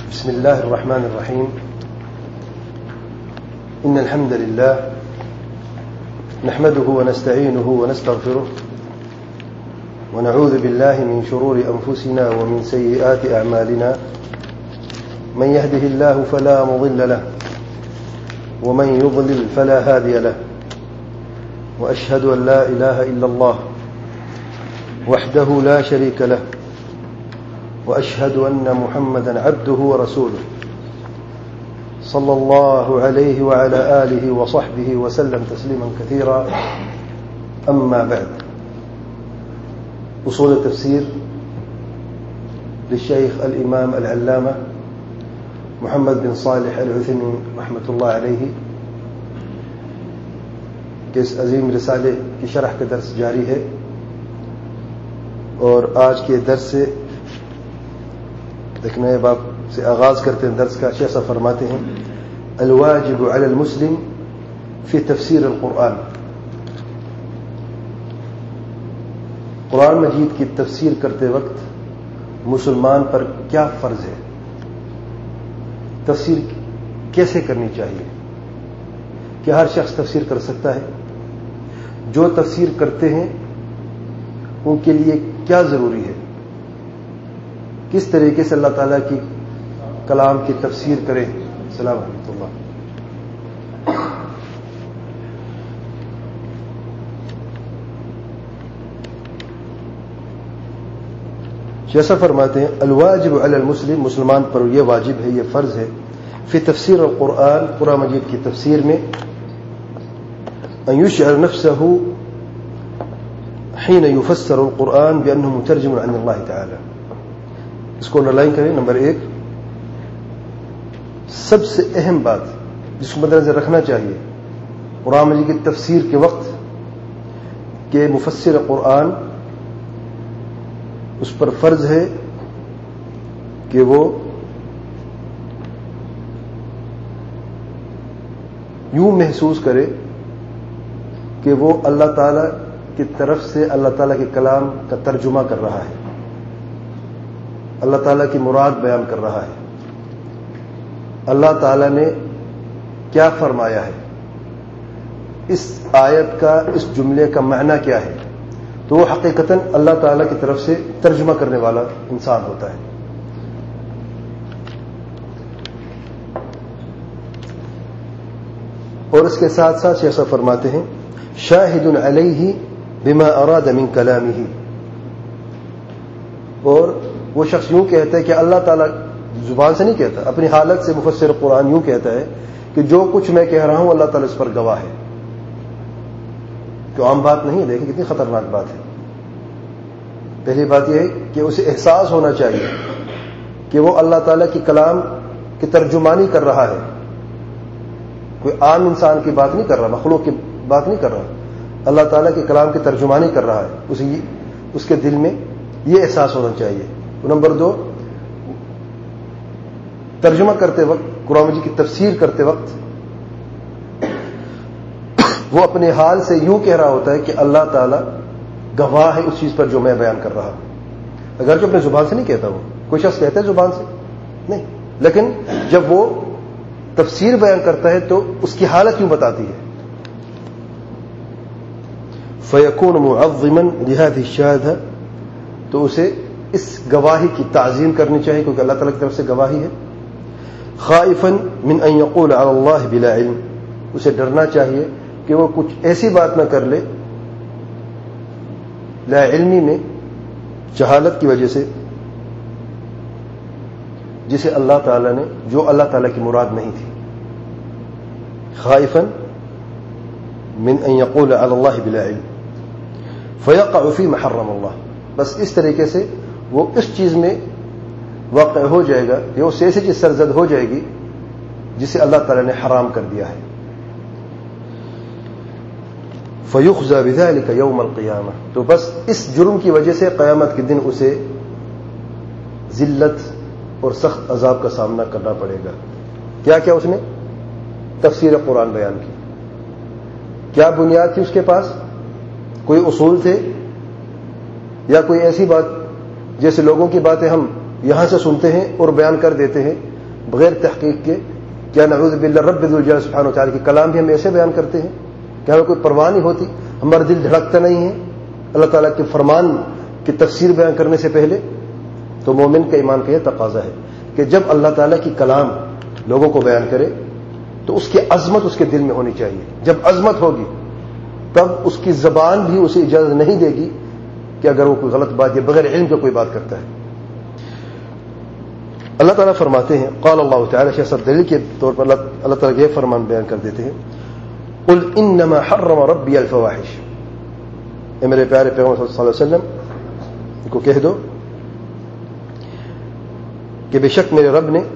بسم الله الرحمن الرحيم. إن الحمد لله نحمده ونستعينه ونستغفره ونعوذ بالله من شرور أنفسنا ومن سيئات أعمالنا. من يهده الله فلا مضل له ومن يضلل فلا هادي له. وأشهد أن لا إله إلا الله وحده لا شريك له وأشهد أن محمدا عبده ورسوله صلى الله عليه وعلى آله وصحبه وسلم تسليما كثيرا. أما بعد. أصول التفسير للشيخ الإمام العلامة محمد بن صالح العثيمين رحمة الله عليه کے اس عظیم رسالے کی شرح کا درس جاری ہے، اور آج کے درس سے ایک نئے باب سے آغاز کرتے ہیں درس کا. شیخ صاحب فرماتے ہیں: الواجب علی المسلم فی تفسیر القرآن. قرآن مجید کی تفسیر کرتے وقت مسلمان پر کیا فرض ہے، تفسیر کیسے کرنی چاہیے، کیا ہر شخص تفسیر کر سکتا ہے، جو تفسیر کرتے ہیں ان کے لیے کیا ضروری ہے، کس طریقے سے اللہ تعالیٰ کی کلام کی تفسیر کریں. السلام علیکم اللہ. جیسا فرماتے ہیں: الواجب علی المسلم، مسلمان پر یہ واجب ہے، یہ فرض ہے، فی تفسیر القرآن، قرآن مجید کی تفسیر میں، ان یشعر نفسه حين يفسر القرآن بأنه مترجم عن الله تعالی. اس کو انڈرلائن کریں. نمبر 1، سب سے اہم بات جس کو مد نظر رکھنا چاہیے قرآن مجید کی تفسیر کے وقت کہ مفسر قرآن اس پر فرض ہے کہ وہ یوں محسوس کرے کہ وہ اللہ تعالی کی طرف سے اللہ تعالیٰ کے کلام کا ترجمہ کر رہا ہے، اللہ تعالیٰ کی مراد بیان کر رہا ہے، اللہ تعالیٰ نے کیا فرمایا ہے، اس آیت کا، اس جملے کا معنی کیا ہے، تو وہ حقیقتاً اللہ تعالیٰ کی طرف سے ترجمہ کرنے والا انسان ہوتا ہے. اور اس کے ساتھ ساتھ ایسا فرماتے ہیں: شاہد علیہ بما اراد من کلامہ. اور وہ شخص یوں کہتا ہے کہ اللہ تعالیٰ زبان سے نہیں کہتا، اپنی حالت سے مفسر قرآن یوں کہتا ہے کہ جو کچھ میں کہہ رہا ہوں اللہ تعالیٰ اس پر گواہ ہے. تو عام بات نہیں ہے، دیکھیں کتنی خطرناک بات ہے. پہلی بات یہ ہے کہ اسے احساس ہونا چاہیے کہ وہ اللہ تعالیٰ کی کلام کی ترجمانی کر رہا ہے، کوئی عام انسان کی بات نہیں کر رہا، مخلوق کی بات نہیں کر رہا، اللہ تعالیٰ کے کلام کی ترجمانی کر رہا ہے. اس کے دل میں یہ احساس ہونا چاہیے. نمبر 2، ترجمہ کرتے وقت، قرآن مجید کی تفسیر کرتے وقت وہ اپنے حال سے یوں کہہ رہا ہوتا ہے کہ اللہ تعالیٰ گواہ ہے اس چیز پر جو میں بیان کر رہا ہوں. اگرچہ اپنے زبان سے نہیں کہتا، وہ کوئی شخص کہتا ہے زبان سے نہیں، لیکن جب وہ تفسیر بیان کرتا ہے تو اس کی حالت یوں بتاتی ہے. فَيَكُونُ مُعَظِّمًا لِهَذِهِ الشَّهَادَةِ، تو اسے اس گواہی کی تعظیم کرنی چاہیے کیونکہ اللہ تعالیٰ کی طرف سے گواہی ہے. خائفاً من ان يقول على الله بلا علم، اسے ڈرنا چاہیے کہ وہ کچھ ایسی بات نہ کر لے لا علمی میں، جہالت کی وجہ سے، جسے اللہ تعالیٰ نے، جو اللہ تعالیٰ کی مراد نہیں تھی. خائفاً من ان يقول على الله بلا علم فيقع فيما حرم الله، بس اس طریقے سے وہ اس چیز میں واقع ہو جائے گا کہ وہ ایسی چیز سرزد ہو جائے گی جسے اللہ تعالیٰ نے حرام کر دیا ہے. فَيُخْزَى بِذَلِكَ يَوْمَ الْقِيَامَةِ، تو بس اس جرم کی وجہ سے قیامت کے دن اسے ذلت اور سخت عذاب کا سامنا کرنا پڑے گا. کیا کیا اس نے تفسیر قرآن بیان کی، کیا بنیاد تھی اس کے پاس، کوئی اصول تھے یا کوئی ایسی بات جیسے لوگوں کی باتیں ہم یہاں سے سنتے ہیں اور بیان کر دیتے ہیں، بغیر تحقیق کے. کیا نعوذ باللہ رب ذوالجلال سبحانہ و تعالیٰ کے کلام بھی ہم ایسے بیان کرتے ہیں کہ ہمیں کوئی پرواہ نہیں ہوتی, ہمارا دل دھڑکتا نہیں ہے اللہ تعالیٰ کے فرمان کی تفسیر بیان کرنے سے پہلے؟ تو مومن کا ایمان کا یہ تقاضا ہے کہ جب اللہ تعالیٰ کی کلام لوگوں کو بیان کرے تو اس کی عظمت اس کے دل میں ہونی چاہیے. جب عظمت ہوگی تب اس کی زبان بھی اسے اجازت نہیں دے گی کہ اگر وہ کوئی غلط بات یا بغیر علم کے کوئی بات کرتا ہے. اللہ تعالیٰ فرماتے ہیں, قال اللہ تعالیٰ, سب دلیل کے طور پر اللہ تعالیٰ یہ فرمان بیان کر دیتے ہیں, قل انما حرم ربی الفواحش. اے میرے پیارے پیغمبر صلی اللہ علیہ وسلم ان کو کہہ دو کہ بے شک میرے رب نے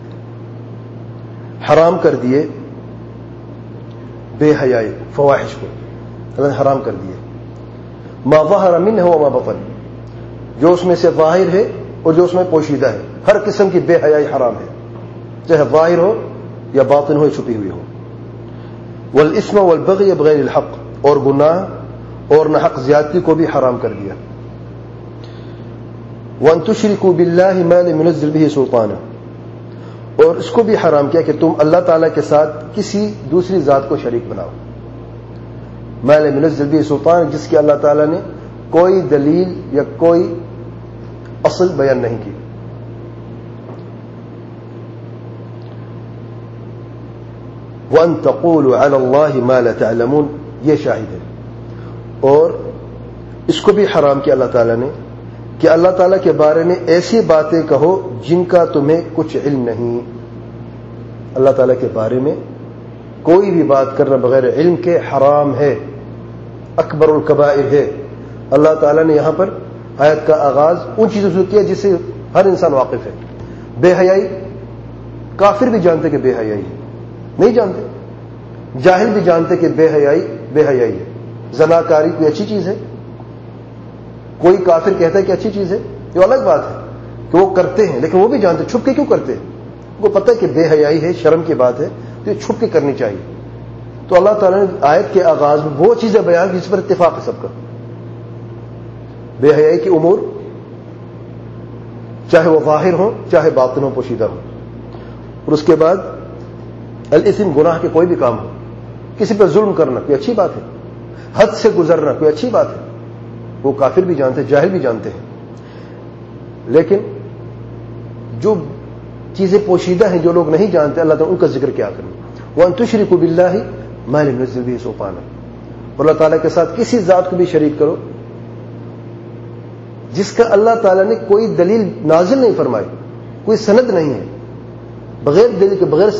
حرام کر دیے بے حیائی, فواحش کو اللہ نے حرام کر دیے. ما ظہر منہ وما بطن, جو اس میں سے ظاہر ہے اور جو اس میں پوشیدہ ہے. ہر قسم کی بے حیائی حرام ہے, چاہے ظاہر ہو یا باطن ہو یا چھپی ہوئی ہو. والاسم والبغی بغیر الحق, اور گناہ اور ناحق زیادتی کو بھی حرام کر دیا. وان تشرکوا باللہ ما لم ينزل به سلطانا, اور اس کو بھی حرام کیا کہ تم اللہ تعالیٰ کے ساتھ کسی دوسری ذات کو شریک بناؤ. ما لم ينزل به سلطان, جس کی اللہ تعالیٰ نے کوئی دلیل یا کوئی اصل بیان نہیں کی. وَأَن تَقُولُوا عَلَى اللَّهِ مَا لَا تَعْلَمُونَ, یہ شاہد ہے. اور اس کو بھی حرام کیا اللہ تعالیٰ نے کہ اللہ تعالیٰ کے بارے میں ایسی باتیں کہو جن کا تمہیں کچھ علم نہیں. اللہ تعالیٰ کے بارے میں کوئی بھی بات کرنا بغیر علم کے حرام ہے, اکبر الکبائر ہے. اللہ تعالیٰ نے یہاں پر آیت کا آغاز ان چیزوں سے کیا جس سے ہر انسان واقف ہے. بے حیائی, کافر بھی جانتے کہ بے حیائی ہے, نہیں جانتے. جاہل بھی جانتے کہ بے حیائی ہے. زناکاری کوئی اچھی چیز ہے؟ کوئی کافر کہتا ہے کہ اچھی چیز ہے, یہ الگ بات ہے کہ وہ کرتے ہیں, لیکن وہ بھی جانتے چھپ کے کیوں کرتے ہیں. وہ پتہ ہے کہ بے حیائی ہے, شرم کی بات ہے, تو یہ چھپ کے کرنی چاہیے. تو اللہ تعالیٰ نے آیت کے آغاز میں وہ چیزیں بیان کی جس پر اتفاق ہے سب کا. بے حیائی کی امور چاہے وہ ظاہر ہو چاہے باطن ہو پوشیدہ ہو. اور اس کے بعد الاسم, گناہ کے کوئی بھی کام ہو, کسی پر ظلم کرنا کوئی اچھی بات ہے, حد سے گزرنا کوئی اچھی بات ہے. وہ کافر بھی جانتے ہیں, جاہل بھی جانتے ہیں. لیکن جو چیزیں پوشیدہ ہیں جو لوگ نہیں جانتے اللہ تعالیٰ ان کا ذکر کیا کریں. وَأَن تُشْرِكُوا بِاللَّهِ مَا لَمْ يُنَزِّلْ بِهِ سُلْطَانًا, اور اللہ تعالیٰ کے ساتھ کسی ذات کو بھی شریک کرو جس کا اللہ تعالیٰ نے کوئی دلیل نازل نہیں فرمائی, کوئی سند نہیں ہے. بغیر دلیل کے, بغیر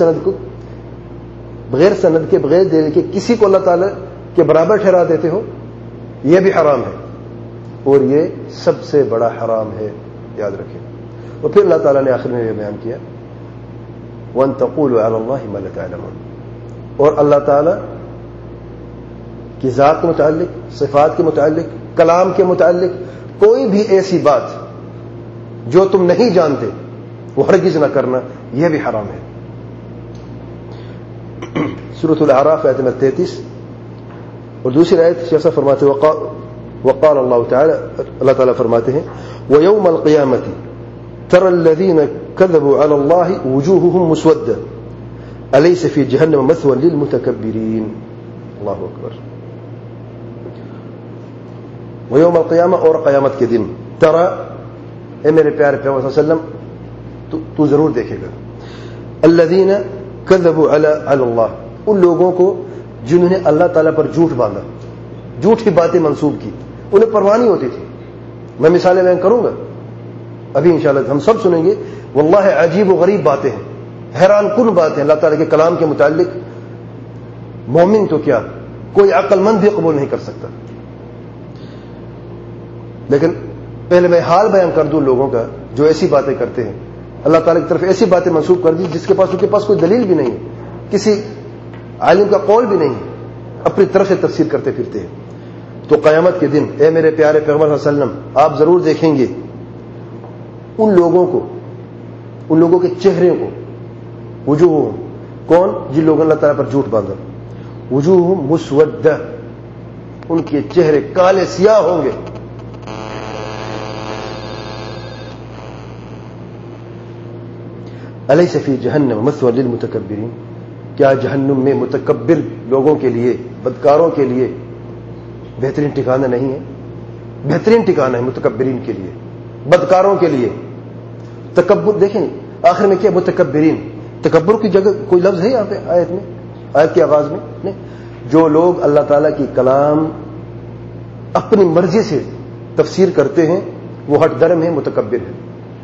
سند کے, بغیر دلیل کے کسی کو اللہ تعالیٰ کے برابر ٹھہرا دیتے ہو, یہ بھی حرام ہے, اور یہ سب سے بڑا حرام ہے, یاد رکھیں. اور پھر اللہ تعالیٰ نے آخر میں یہ بیان کیا, وَأَن تَقُولُوا عَلَى اللَّهِ مَا لَا تَعْلَمُونَ, اور اللہ تعالیٰ کی ذات کے متعلق, صفات کے متعلق, کلام کے متعلق کوئی بھی ایسی بات جو تم نہیں جانتے وہ ہرگز نہ کرنا, یہ بھی حرام ہے. سورۃ الاعراف آیت نمبر 33. اور دوسری آیت شیخ صاحب فرماتے ہیں, وقال اللہ تعالی, اللہ تعالیٰ فرماتے ہیں, وَيَوْمَ الْقِيَامَةِ تَرَى الَّذِينَ كَذَبُوا عَلَى اللَّهِ وُجُوهُهُمْ مُسْوَدَّةٌ أَلَيْسَ فِي جَهَنَّمَ مَثْوًى لِلْمُتَكَبِّرِينَ. اللہ اکبر. وَيَوْمَ الْقِيَامَةِ, اور قیامت کے دن, ترى, اے میرے پیارے پیغمبر صلی اللہ علیہ وسلم تو ضرور دیکھے گا, الَّذِينَ كَذَبُوا عَلَى اللَّهِ, ان لوگوں کو جنہوں نے اللہ تعالیٰ پر جھوٹ باندھا, جھوٹی باتیں منسوب کی, انہیں پرواہ نہیں ہوتی تھی. میں مثالیں بیان کروں گا ابھی انشاءاللہ, ہم سب سنیں گے. واللہ عجیب و غریب باتیں ہیں, حیران کن باتیں اللہ تعالیٰ کے کلام کے متعلق. مومن تو کیا, کوئی عقل مند بھی قبول نہیں کر سکتا. لیکن پہلے میں حال بیان کر دوں لوگوں کا جو ایسی باتیں کرتے ہیں, اللہ تعالیٰ کی طرف ایسی باتیں منسوب کر دی جس کے پاس, ان کے پاس کوئی دلیل بھی نہیں, کسی عالم کا قول بھی نہیں, اپنی طرف سے تفسیر کرتے پھرتے ہیں. تو قیامت کے دن اے میرے پیارے پیغمبر صلی اللہ علیہ وسلم آپ ضرور دیکھیں گے ان لوگوں کو, ان لوگوں کے چہرے کو, وجوہ, کون, جن لوگوں نے اللہ تعالیٰ پر جھوٹ باندھا, وجوہ مسودہ, ان کے چہرے کالے سیاہ ہوں گے. الیس فی جہنم مثوی للمتکبرین، کیا جہنم میں متکبر لوگوں کے لیے، بدکاروں کے لیے بہترین ٹھکانہ نہیں ہے؟ بہترین ٹھکانہ ہے متکبرین کے لیے، بدکاروں کے لیے۔ تکبر دیکھیں آخر میں کیا، متکبرین، تکبر کی جگہ کوئی لفظ ہے یہاں پہ آیت میں، آیت کے آغاز میں نہیں۔ جو لوگ اللہ تعالیٰ کی کلام اپنی مرضی سے تفسیر کرتے ہیں وہ ہٹ درم ہے، متکبر ہے،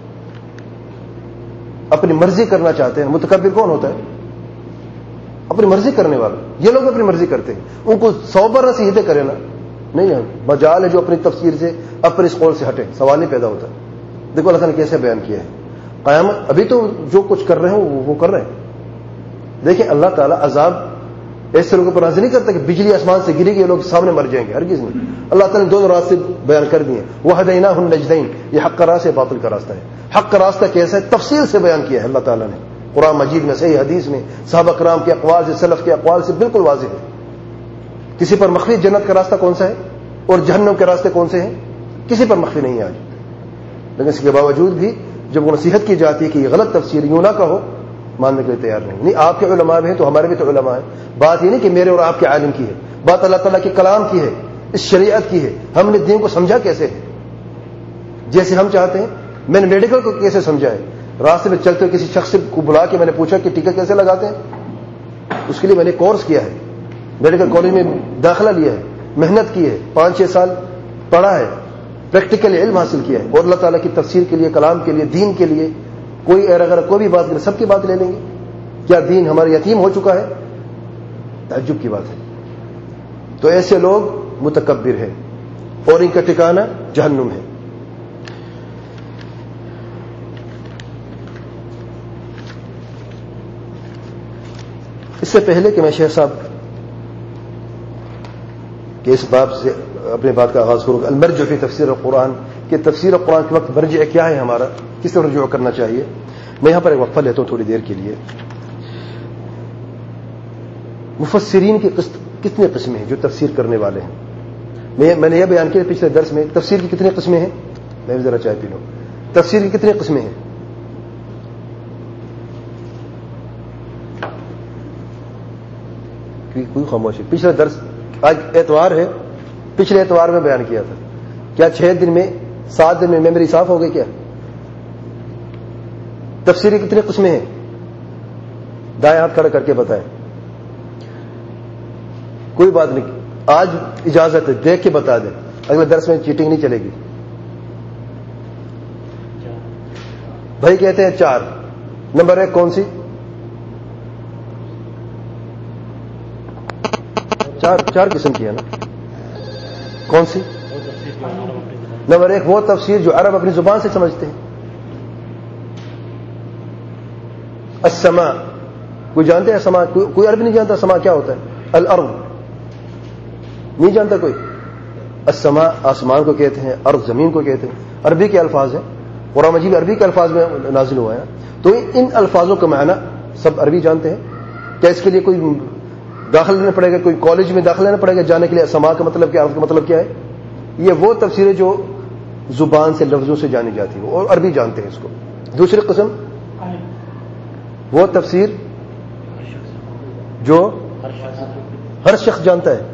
اپنی مرضی کرنا چاہتے ہیں۔ متکبر کون ہوتا ہے؟ اپنی مرضی کرنے والا۔ یہ لوگ اپنی مرضی کرتے ہیں، ان کو 100 بار نصیحتیں کرے نا، نہیں ہے، مجال ہے جو اپنی تفسیر سے، اپنے اس قول سے ہٹے، سوال نہیں پیدا ہوتا۔ دیکھو اللہ تعالیٰ نے کیسے بیان کیا ہے قیامت، ابھی تو جو کچھ کر رہے ہیں وہ کر رہے ہیں۔ دیکھیں اللہ تعالیٰ عذاب ایسے لوگوں پر نازل نہیں کرتا کہ بجلی آسمان سے گرے گی یہ لوگ سامنے مر جائیں گے، ہرگز نہیں۔ اللہ تعالیٰ نے دونوں راستے بیان کر دیے، وَهَدَيْنَاهُ النَّجْدَيْنِ، یہ حق کا راستہ ہے، باطل کا راستہ ہے۔ حق کا راستہ کیسا ہے تفصیل سے بیان کیا ہے اللہ تعالیٰ نے قرآن مجید میں، صحیح حدیث میں، صحابہ کرام کے اقوال سے، سلف کے اقوال سے بالکل واضح ہے۔ کسی پر مخفی جنت کا راستہ کون سا ہے اور جہنم کے راستے کون سے ہیں، کسی پر مخفی نہیں ہے آج۔ لیکن اس کے باوجود بھی جب وہ نصیحت کی جاتی ہے کہ یہ غلط تفسیر یوں نہ کہو، ماننے کے لیے تیار نہیں۔ آپ کے علماء بھی ہیں تو ہمارے بھی تو علماء ہیں۔ بات یہ نہیں کہ میرے اور آپ کے عالم کی ہے، بات اللہ تعالیٰ کے کلام کی ہے، اس شریعت کی ہے۔ ہم نے دین کو سمجھا کیسے ہے، جیسے ہم چاہتے ہیں۔ میں نے میڈیکل کو کیسے سمجھا ہے، راستے میں چلتے ہوئے کسی شخص کو بلا کے میں نے پوچھا کہ ٹیکا کیسے لگاتے ہیں، اس کے لیے میں نے کورس کیا ہے، میڈیکل کالج میں داخلہ لیا ہے، محنت کی ہے، 5-6 سال پڑھا ہے، پریکٹیکل علم حاصل کیا ہے، اور اللہ تعالیٰ کی تفسیر کے لیے، کلام کے لیے، دین کے لیے کوئی اگر کوئی بھی بات کرے سب کی بات لے لیں گے؟ کیا دین ہمارا یتیم ہو چکا ہے؟ تعجب کی بات ہے۔ تو ایسے لوگ متکبر ہیں اور ان کا ٹھکانہ جہنم ہے۔ اس سے پہلے کہ میں شیخ صاحب کے اس باب سے اپنے بات کا آغاز کروں، المرجع فی تفسیر القرآن، کہ تفسیر القرآن کے وقت مرجع کیا ہے ہمارا، کس طرح رجوع کرنا چاہیے، میں یہاں پر ایک وقفہ لیتا ہوں تھوڑی دیر کے لیے۔ مفسرین کی کتنے قسمیں ہیں جو تفسیر کرنے والے ہیں؟ میں نے یہ بیان کیا پچھلے درس میں، تفسیر کی کتنی قسمیں ہیں؟ میں بھی ذرا چائے پی لوں۔ تفسیر کی کتنی قسمیں ہیں؟ کوئی خاموشی۔ پچھلے درس، آج اتوار ہے، پچھلے اتوار میں بیان کیا تھا، کیا 6 دن میں 7 دن میں میموری صاف ہو گئی کیا؟ تفسیر کی کتنی قسمیں ہیں؟ دائیں ہاتھ کھڑا کر کے بتائیں۔ کوئی بات نہیں، آج اجازت ہے، دیکھ کے بتا دیں، اگلے درس میں چیٹنگ نہیں چلے گی۔ بھائی کہتے ہیں 4۔ نمبر 1 کون سی؟ 4 قسم کی ہے نا، کون سی؟ نمبر 1 وہ تفسیر جو عرب اپنی زبان سے سمجھتے ہیں۔ السماء، کوئی جانتے ہیں سما؟ کوئی عربی نہیں جانتا سما کیا ہوتا ہے؟ الارض نہیں جانتا کوئی؟ السماء آسمان کو کہتے ہیں، ارض زمین کو کہتے ہیں، عربی کے الفاظ ہیں، قرآن مجید عربی کے الفاظ میں نازل ہوا ہے۔ تو ان الفاظوں کا معنی سب عربی جانتے ہیں؟ کیا اس کے لیے کوئی داخل لینا پڑے گا، کوئی کالج میں داخل لینا پڑے گا جانے کے لیے سما کا مطلب کیا، ارض کا مطلب کیا ہے؟ یہ وہ تفسیریں جو زبان سے لفظوں سے جانی جاتی ہے اور عربی جانتے ہیں اس کو۔ دوسری قسم وہ تفسیر جو ہر شخص جانتا ہے،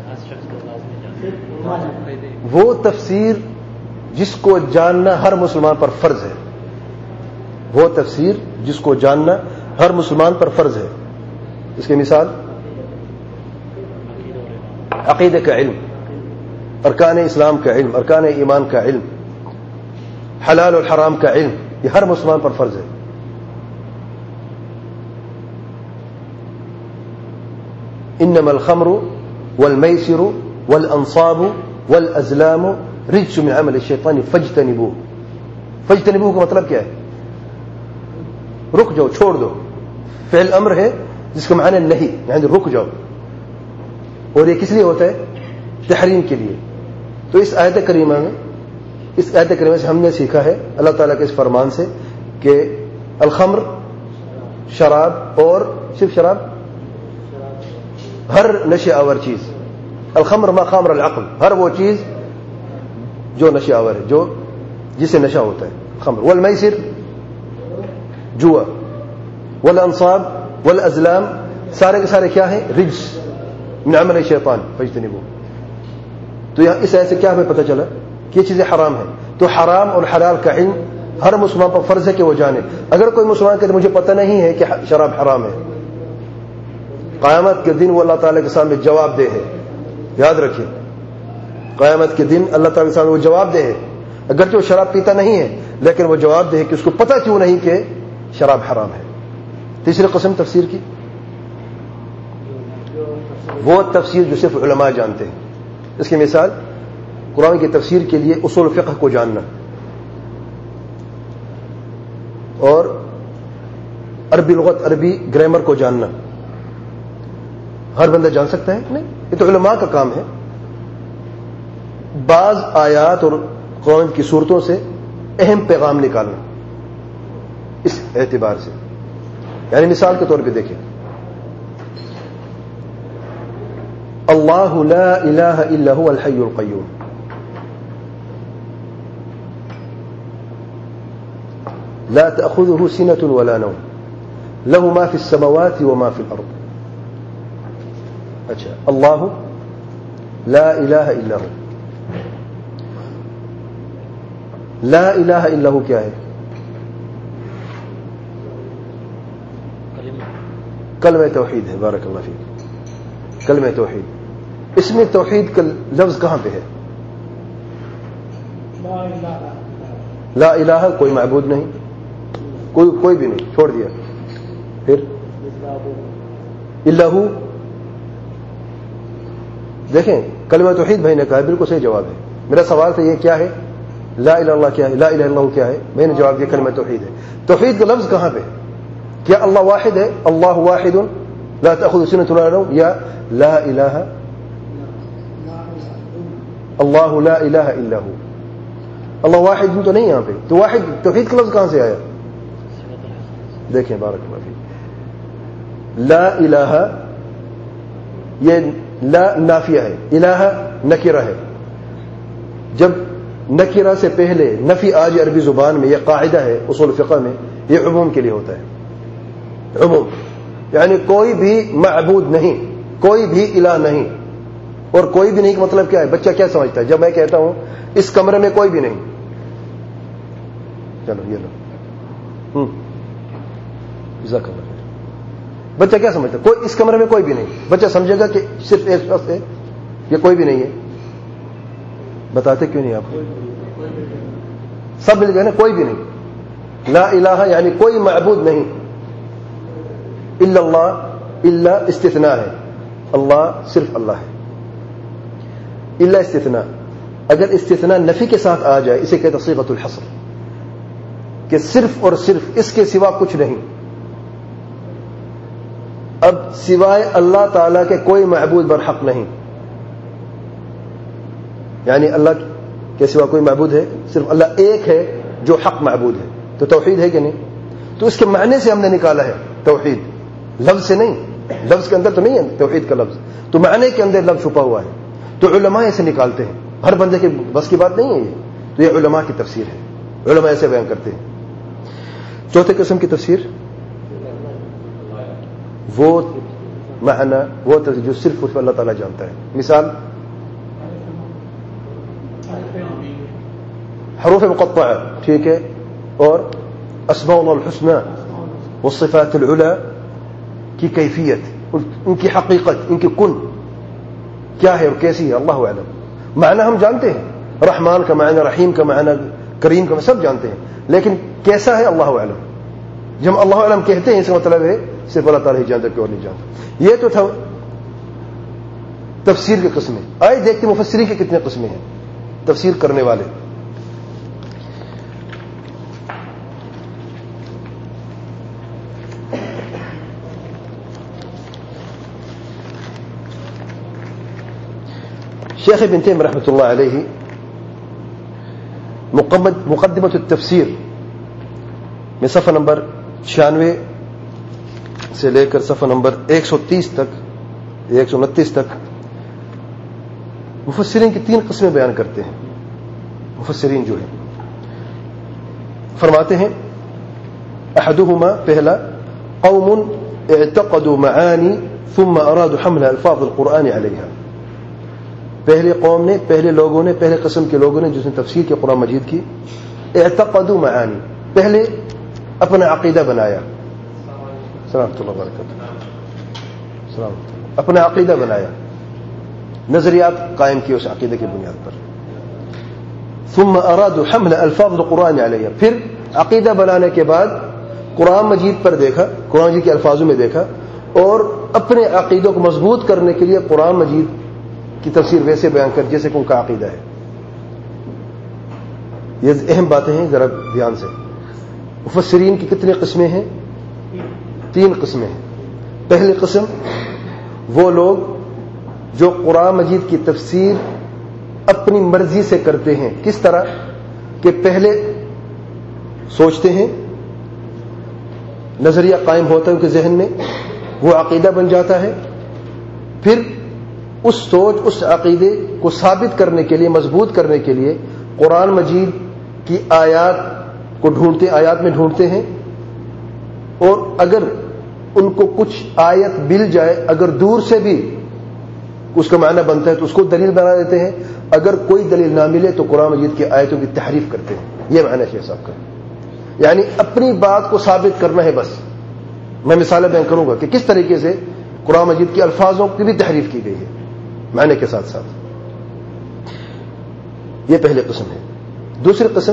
وہ تفسیر جس کو جاننا ہر مسلمان پر فرض ہے، وہ تفسیر جس کو جاننا ہر مسلمان پر فرض ہے۔ اس کی مثال عقیدے کا علم، ارکان اسلام کا علم، ارکان ایمان کا علم، حلال اور حرام کا علم، یہ ہر مسلمان پر فرض ہے۔ انما الخمر والمیسر والانصاب والازلام رجس من عمل الشیطان فاجتنبوه۔ فاجتنبوه کا مطلب کیا ہے؟ رک جاؤ، چھوڑ دو۔ فعل امر ہے جس کا معنی نہیں، یعنی رک جاؤ، اور یہ کس لیے ہوتا ہے؟ تحریم کے لیے۔ تو اس آیت کریمہ سے ہم نے سیکھا ہے اللہ تعالیٰ کے اس فرمان سے کہ الخمر شراب، اور صرف شراب، ہر نشے آور چیز، الخمر ما خامر العقل، ہر وہ چیز جو نشے آور ہے، جو جسے نشہ ہوتا ہے، خمر۔ والمیسر جوا، والانصاب والازلام سارے کے سارے کیا ہیں؟ رجس من عمل شیطان فاجتنبوه. تو یہاں اس آیت سے کیا ہمیں پتہ چلا کہ یہ چیزیں حرام ہیں. تو حرام اور حلال کا علم ہر مسلمان پر فرض ہے کہ وہ جانے. اگر کوئی مسلمان کہتے مجھے پتہ نہیں ہے کہ شراب حرام ہے، قیامت کے دن وہ اللہ تعالیٰ کے سامنے جواب دہ ہے. یاد رکھیے، قیامت کے دن اللہ تعالیٰ کے سامنے وہ جواب دہ ہے. اگرچہ وہ شراب پیتا نہیں ہے لیکن وہ جواب دہ ہے کہ اس کو پتہ کیوں نہیں کہ شراب حرام ہے. تیسری قسم تفسیر کی، وہ تفسیر جو صرف علماء جانتے ہیں. اس کی مثال قرآن کی تفسیر کے لیے اصول فقہ کو جاننا اور عربی لغت، عربی گرامر کو جاننا. ہر بندہ جان سکتا ہے؟ نہیں، یہ تو علماء کا کام ہے. بعض آیات اور قرآن کی صورتوں سے اہم پیغام نکالنا اس اعتبار سے. یعنی مثال کے طور پہ دیکھیں، اللہ لا الہ الا هو الحی القیوم. لا تأخذه سنة ولا نوم له ما في السماوات وما في الأرض. اچھا، اللہ لا الہ الا هو. لا الہ الا هو کیا ہے؟ کلمہ توحید ہے. بارک اللہ فیک، کلمہ توحید. اس میں توحید کا لفظ کہاں پہ ہے؟ لا الہ، کوئی معبود نہیں، کوئی بھی نہیں، چھوڑ دیا. پھر اللہ. دیکھیں کلمہ توحید بھائی نے کہا، بالکل صحیح جواب ہے. میرا سوال تھا یہ کیا ہے؟ لا الہ الا اللہ کیا ہے؟ لا الہ الا اللہ کیا ہے؟ میں نے جواب دیا کلمہ توحید ہے. توحید کا لفظ کہاں پہ؟ کیا اللہ واحد ہے؟ اللہ واحد لا تأخذ سنة ولا نوم، یا لا الہ اللہ لا الہ الا ہو؟ اللہ واحد تو نہیں یہاں پہ. تو واحد توحید کا لفظ کہاں سے آیا؟ دیکھیں بارک اللہ فیک، لا الہ یہ لا نافیہ ہے، الہ نکرہ ہے. جب نکرہ سے پہلے نفی آ جائے عربی زبان میں، یہ قاعدہ ہے اصول فقہ میں، یہ عموم کے لیے ہوتا ہے. عموم یعنی کوئی بھی معبود نہیں، کوئی بھی الہ نہیں. اور کوئی بھی نہیں کا مطلب کیا ہے؟ بچہ کیا سمجھتا ہے جب میں کہتا ہوں اس کمرے میں کوئی بھی نہیں؟ چلو یہ لو، جزاک اللہ. بچہ کیا سمجھتا ہے؟ کوئی اس کمرے میں کوئی بھی نہیں. بچہ سمجھے گا کہ صرف ایک شخص ہے، یہ کوئی بھی نہیں ہے. بتاتے کیوں نہیں آپ کو؟ سب مل گئے نا، کوئی بھی نہیں. لا الہ یعنی کوئی معبود نہیں. الا اللہ، الا استثناء ہے، اللہ صرف اللہ ہے. الا استثناء، اگر استثناء نفی کے ساتھ آ جائے اسے کہتے ہیں صیغۃ الحصر، کہ صرف اور صرف اس کے سوا کچھ نہیں. اب سوائے اللہ تعالی کے کوئی معبود برحق نہیں. یعنی اللہ کے سوا کوئی معبود ہے، صرف اللہ ایک ہے جو حق معبود ہے. تو توحید ہے کہ نہیں؟ تو اس کے معنی سے ہم نے نکالا ہے توحید، لفظ سے نہیں. لفظ کے اندر تو نہیں ہے توحید کا لفظ، تو معنی کے اندر لفظ چھپا ہوا ہے. تو علماء ایسے نکالتے ہیں، ہر بندے کے بس کی بات نہیں ہے یہ. تو یہ علماء کی تفسیر ہے، علماء ایسے بیان کرتے ہیں. چوتھے قسم کی تفسیر وہ معنی، وہ تفسیر جو صرف اللہ تعالیٰ جانتا ہے. مثال حروف مقطعہ، ٹھیک ہے، اور اسماء اللہ الحسنى والصفات العلی کی کیفیت، ان کی حقیقت، ان کی کن کیا ہے اور کیسی ہے، اللہ اعلم. معنی ہم جانتے ہیں، رحمان کا معنی، رحیم کا معنی، کریم کا معنی سب جانتے ہیں، لیکن کیسا ہے اللہ اعلم. جب ہم اللہ اعلم کہتے ہیں اس کا مطلب ہے صرف اللہ تعالیٰ ہی جانتا، کہ اور نہیں جانتا. یہ تو تھا تفسیر کی قسمیں. آئے دیکھتے مفسرین کی کتنے قسمیں ہیں، تفسیر کرنے والے. شیخ ابن تیمیہ رحمۃ اللہ علیہ مقدمۃ التفسیر میں صفحہ نمبر 96 سے لے کر صفحہ نمبر 130 تک 129 تک مفسرین کی 3 قسمیں بیان کرتے ہیں. مفسرین جو ہیں فرماتے ہیں احدہما، پہلا قوم اعتقدوا معاني ثم ارادوا حمل الفاظ القرآن عليها. پہلے قوم نے، پہلے لوگوں نے، پہلے قسم کے لوگوں نے جس نے تفسیر کی قرآن مجید کی، اعتقدوا معانی، پہلے اپنا عقیدہ بنایا. سلامت اللہ وبرکاتہ. اپنا عقیدہ بنایا، نظریات قائم کیے اس عقیدے کی بنیاد پر. ثم ارادوا حمل الفاظ القرآن علیہ، پھر عقیدہ بنانے کے بعد قرآن مجید پر دیکھا، قرآن مجید کے الفاظوں میں دیکھا، اور اپنے عقیدوں کو مضبوط کرنے کے لیے قرآن مجید کی تفسیر ویسے بیان کر جیسے کہ ان کا عقیدہ ہے. یہ اہم باتیں ہیں، ذرا دھیان سے. مفسرین کی کتنی قسمیں ہیں؟ 3 قسمیں ہیں. پہلی قسم وہ لوگ جو قرآن مجید کی تفسیر اپنی مرضی سے کرتے ہیں. کس طرح کہ پہلے سوچتے ہیں، نظریہ قائم ہوتا ہے ان کے ذہن میں، وہ عقیدہ بن جاتا ہے، پھر اس سوچ، اس عقیدے کو ثابت کرنے کے لیے، مضبوط کرنے کے لیے قرآن مجید کی آیات کو ڈھونڈتے، آیات میں ڈھونڈتے ہیں، اور اگر ان کو کچھ آیت مل جائے، اگر دور سے بھی اس کا معنی بنتا ہے تو اس کو دلیل بنا دیتے ہیں. اگر کوئی دلیل نہ ملے تو قرآن مجید کی آیتوں کی تحریف کرتے ہیں. یہ معنی شیخ صاحب کا، یعنی اپنی بات کو ثابت کرنا ہے بس. میں مثالیں بیان کروں گا کہ کس طریقے سے قرآن مجید کے الفاظوں کی بھی تحریف کی گئی ہے معنی کے ساتھ ساتھ. یہ پہلی قسم ہے. دوسری قسم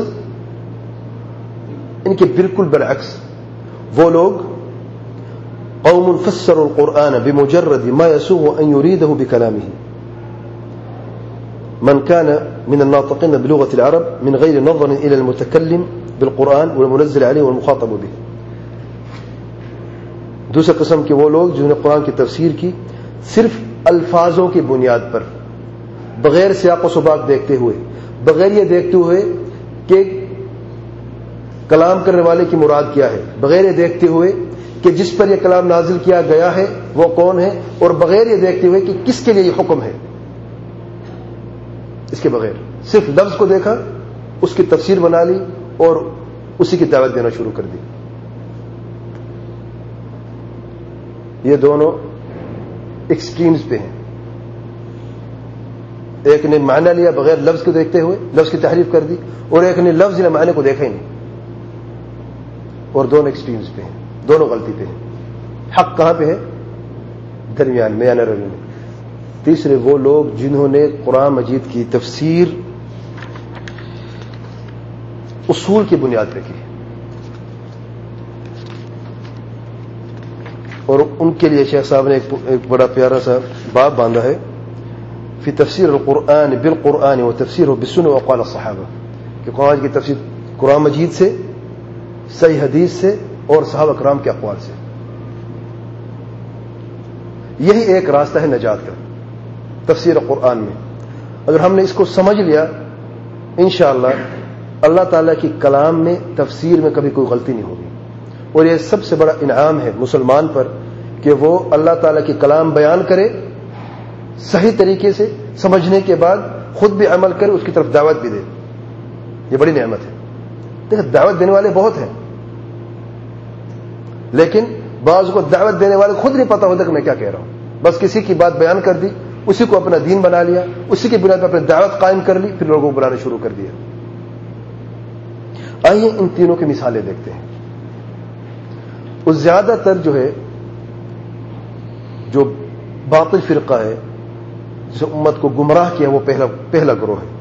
ان کے بالکل برعکس، وہ لوگ قوم فسروا القرآن بمجرد ما يسوغ أن يريده بكلامه من كان من الناطقين بلغة العرب من غير نظر إلى المتكلم بالقرآن والمنزل عليه والمخاطب به. دوسری قسم کے وہ لوگ جنہوں نے قرآن کی تفسیر کی صرف الفاظوں کی بنیاد پر، بغیر سیاق و سباق دیکھتے ہوئے، بغیر یہ دیکھتے ہوئے کہ کلام کرنے والے کی مراد کیا ہے، بغیر یہ دیکھتے ہوئے کہ جس پر یہ کلام نازل کیا گیا ہے وہ کون ہے، اور بغیر یہ دیکھتے ہوئے کہ کس کے لیے یہ حکم ہے. اس کے بغیر صرف لفظ کو دیکھا، اس کی تفسیر بنا لی اور اسی کی دعوت دینا شروع کر دی. یہ دونوں ایکسٹریمز پہ ہیں. ایک نے معنی لیا بغیر لفظ کو دیکھتے ہوئے، لفظ کی تحریف کر دی، اور ایک نے لفظ یا معنی کو دیکھا ہی نہیں. اور دونوں ایکسٹریمز پہ ہیں، دونوں غلطی پہ ہیں. حق کہاں پہ ہے؟ درمیان میں، یا نروی میں. تیسرے وہ لوگ جنہوں نے قرآن مجید کی تفسیر اصول کی بنیاد پہ کی، اور ان کے لیے شیخ صاحب نے ایک بڑا پیارا سا باب باندھا ہے فی تفسیر القرآن بالقرآن و تفسیر بالسنة وقال الصحابہ، کہ قرآن کی تفسیر قرآن مجید سے، صحیح حدیث سے، اور صحابہ کرام کے اقوال سے. یہی ایک راستہ ہے نجات کا تفسیر قرآن میں. اگر ہم نے اس کو سمجھ لیا انشاءاللہ اللہ تعالیٰ کی کلام میں، تفسیر میں کبھی کوئی غلطی نہیں ہوگی. اور یہ سب سے بڑا انعام ہے مسلمان پر کہ وہ اللہ تعالیٰ کی کلام بیان کرے صحیح طریقے سے، سمجھنے کے بعد خود بھی عمل کرے، اس کی طرف دعوت بھی دے. یہ بڑی نعمت ہے. دیکھیں دعوت دینے والے بہت ہیں، لیکن بعض کو دعوت دینے والے خود نہیں پتا ہوتا کہ میں کیا کہہ رہا ہوں. بس کسی کی بات بیان کر دی، اسی کو اپنا دین بنا لیا، اسی کی بنیاد پر اپنی دعوت قائم کر لی، پھر لوگوں کو بلانا شروع کر دیا. آئیے ان تینوں کی مثالیں دیکھتے ہیں. اور زیادہ تر جو ہے، جو باطل فرقہ ہے جس نے امت کو گمراہ کیا، وہ پہلا گروہ ہے،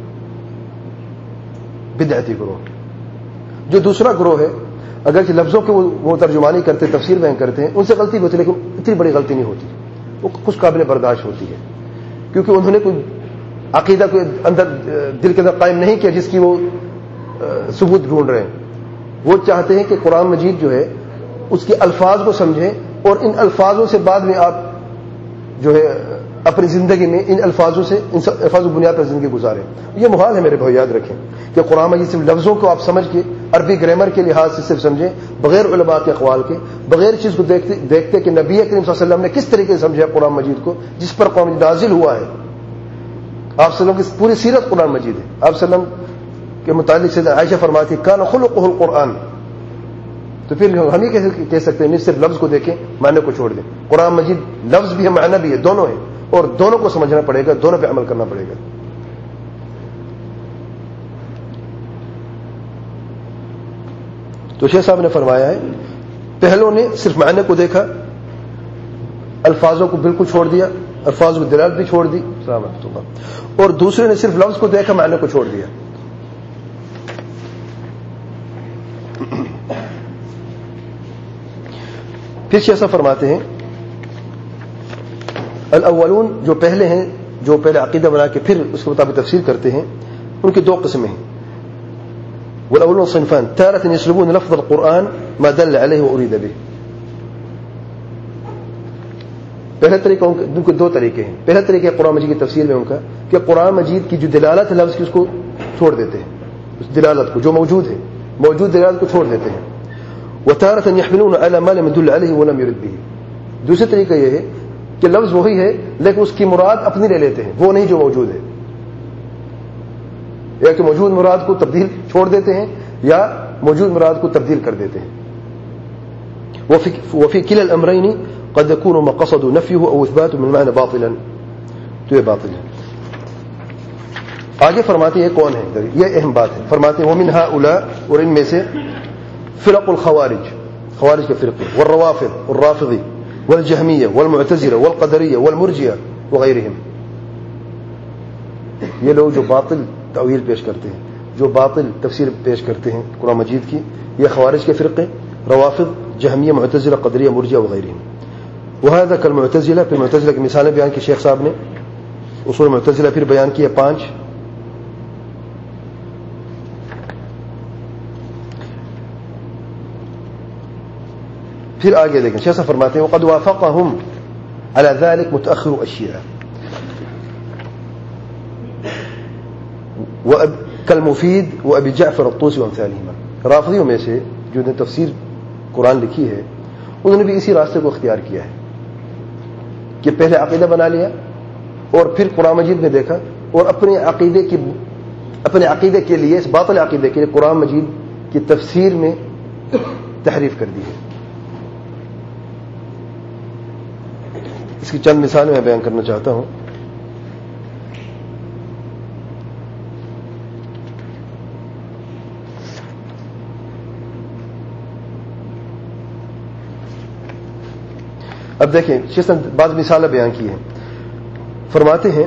بدعتی گروہ. جو دوسرا گروہ ہے، اگرچہ لفظوں کے وہ ترجمانی کرتے، تفسیر بیان کرتے ہیں، ان سے غلطی بھی ہوتی ہے، لیکن اتنی بڑی غلطی نہیں ہوتی، وہ کچھ قابل برداشت ہوتی ہے، کیونکہ انہوں نے کوئی عقیدہ کو اندر دل کے اندر قائم نہیں کیا جس کی وہ ثبوت ڈھونڈ رہے ہیں. وہ چاہتے ہیں کہ قرآن مجید جو ہے اس کے الفاظ کو سمجھیں، اور ان الفاظوں سے بعد میں آپ جو ہے اپنی زندگی میں ان الفاظوں سے، ان الفاظوں کی بنیاد پر زندگی گزاریں. یہ محال ہے میرے بھائی، یاد رکھیں کہ قرآن مجید صرف لفظوں کو آپ سمجھ کے عربی گرامر کے لحاظ سے صرف سمجھیں، بغیر علماء کے اقوال کے، بغیر چیز کو دیکھتے کہ نبی کریم صلی اللہ علیہ وسلم نے کس طریقے سے سمجھا قرآن مجید کو، جس پر قرآن مجید نازل ہوا ہے. آپ صلی اللہ علیہ وسلم کی پوری سیرت قرآن مجید ہے. آپ صلی اللہ علیہ وسلم کے متعلق سے عائشہ فرماتی کان خلقہ القرآن، تو تو پھر ہم یہ کہہ سکتے ہیں نہیں صرف لفظ کو دیکھیں معنی کو چھوڑ دیں. قرآن مجید لفظ بھی ہے معنی بھی ہے, دونوں ہیں, اور دونوں کو سمجھنا پڑے گا, دونوں پہ عمل کرنا پڑے گا. تو شیخ صاحب نے فرمایا ہے پہلوں نے صرف معنی کو دیکھا, الفاظوں کو بالکل چھوڑ دیا, الفاظ کو دلالت بھی چھوڑ دی, السلام علیکم, اور دوسرے نے صرف لفظ کو دیکھا معنی کو چھوڑ دیا. پھر شیخ صاحب فرماتے ہیں الاولون, جو پہلے ہیں, جو پہلے عقیدہ بنا کے پھر اس کے مطابق تفسیر کرتے ہیں, ان کی دو قسمیں ہیں. والاولون صنفان تارة يسلبون لفظ القرآن ما دل عليه واريد به. پہلا طریقہ ان کے دو طریقے ہیں. پہلا طریقہ قرآن مجید کی تفسیر میں ان کا کہ قرآن مجید کی جو دلالت ہے لفظ کی اس کو چھوڑ دیتے ہیں, اس دلالت کو جو موجود ہے, موجود دلالت کو چھوڑ دیتے ہیں. وتارة يحملون على ما لم يدل عليه ولم يرد به. دوسرا طریقہ یہ ہے کہ لفظ وہی ہے لیکن اس کی مراد اپنی لے لیتے ہیں, وہ نہیں جو موجود ہے, یا کہ موجود مراد کو تبدیل چھوڑ دیتے ہیں یا موجود مراد کو تبدیل کر دیتے ہیں. وفي كلا الامرين قد يكون ما قصدوا نفيه او اثباته من معنى باطلا. تو یہ باطل ہے. آگے فرماتے ہیں کون ہے, یہ اہم بات ہے. فرماتے ہیں ومن هؤلاء, اور ان میں سے فرق الخوارج, خوارج کے فرقے, والروافض والرافضی والجہمیہ والمعتزلہ والقدریہ والمرجیہ وغیرہم. یہ لوگ جو باطل تأویل پیش کرتے ہیں, جو باطل تفسیر پیش کرتے ہیں قرآن مجید کی, یہ خوارج کے فرقے, روافض, جہمیہ, معتزلہ, قدریہ, مرجیہ وغیرہم. وهذا كالمعتزلہ. پھر معتزلہ کی مثالیں بیان کی شیخ صاحب نے, اصول معتزلہ پھر بیان کیا 5. پھر آگے دیکھیں شیخ صاحب فرماتے ہیں وقد وافقهم على ذلك متأخر الشيعة كالمفيد وابي جعفر الطوسي وامثالهما. رافضیوں میں سے جو نے تفسیر قرآن لکھی ہے انہوں نے بھی اسی راستے کو اختیار کیا ہے کہ پہلے عقیدہ بنا لیا اور پھر قرآن مجید میں دیکھا اور اپنے عقیدے کے لیے, اس باطل عقیدے کے لیے قرآن مجید کی تفسیر میں تحریف کر دی ہے. اس کی چند مثالیں میں بیان کرنا چاہتا ہوں. اب دیکھیں شیخ نے بعض مثالیں بیان کی ہیں. فرماتے ہیں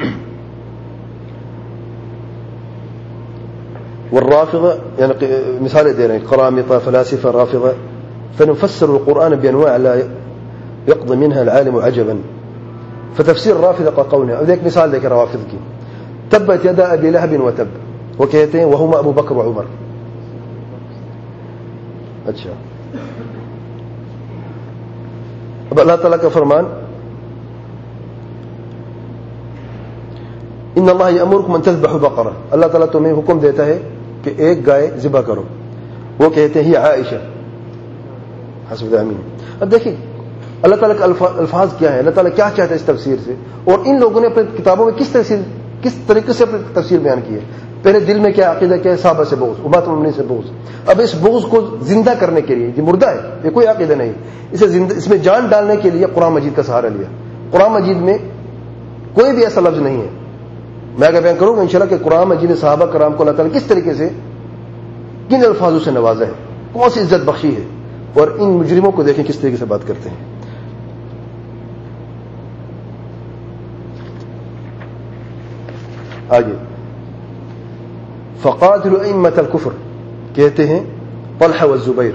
والرافضة, یعنی مثالیں دے رہے ہیں, قرامطة, فلاسفة, رافضة, فنفسر القرآن بأنواع لا يقضي منها العالم عجبا. فتفسير الرافضة قولنا, اب ایک مثال دیکھیں روافض کی, تبت يدا ابي لهب وتب, وہ کہتے ہیں وهما ابو بکر وعمر. اچھا, اب اللہ تعالیٰ کا فرمان ان اللہ یامرکم ان تذبحوا بقرہ, اللہ تعالیٰ تمہیں حکم دیتا ہے کہ ایک گائے ذبح کرو. وہ کہتے ہیں عائشہ حسب امین. اب دیکھیں اللہ تعالیٰ کے الفاظ کیا ہے, اللہ تعالیٰ کیا چاہتا ہے اس تفسیر سے, اور ان لوگوں نے اپنے کتابوں میں کس طریقے سے اپنی تفسیر بیان کی ہے. پہلے دل میں کیا عقیدہ, کیا ہے, صحابہ سے بغض, امت مومنین سے بغض. اب اس بغض کو زندہ کرنے کے لیے, یہ مردہ ہے, یہ کوئی عقیدہ نہیں, اس میں جان ڈالنے کے لیے قرآن مجید کا سہارا لیا. قرآن مجید میں کوئی بھی ایسا لفظ نہیں ہے. میں اگر بیان کروں گا انشاءاللہ کہ قرآن مجید نے صحابہ کرام کو اللہ تعالیٰ کس طریقے سے, کن الفاظوں سے نوازا ہے, کون سی عزت بخشی ہے, اور ان مجرموں کو دیکھیں کس طریقے سے بات کرتے ہیں. آگے فقاتلوا ائمة الكفر, کہتے ہیں طلحہ والزبیر.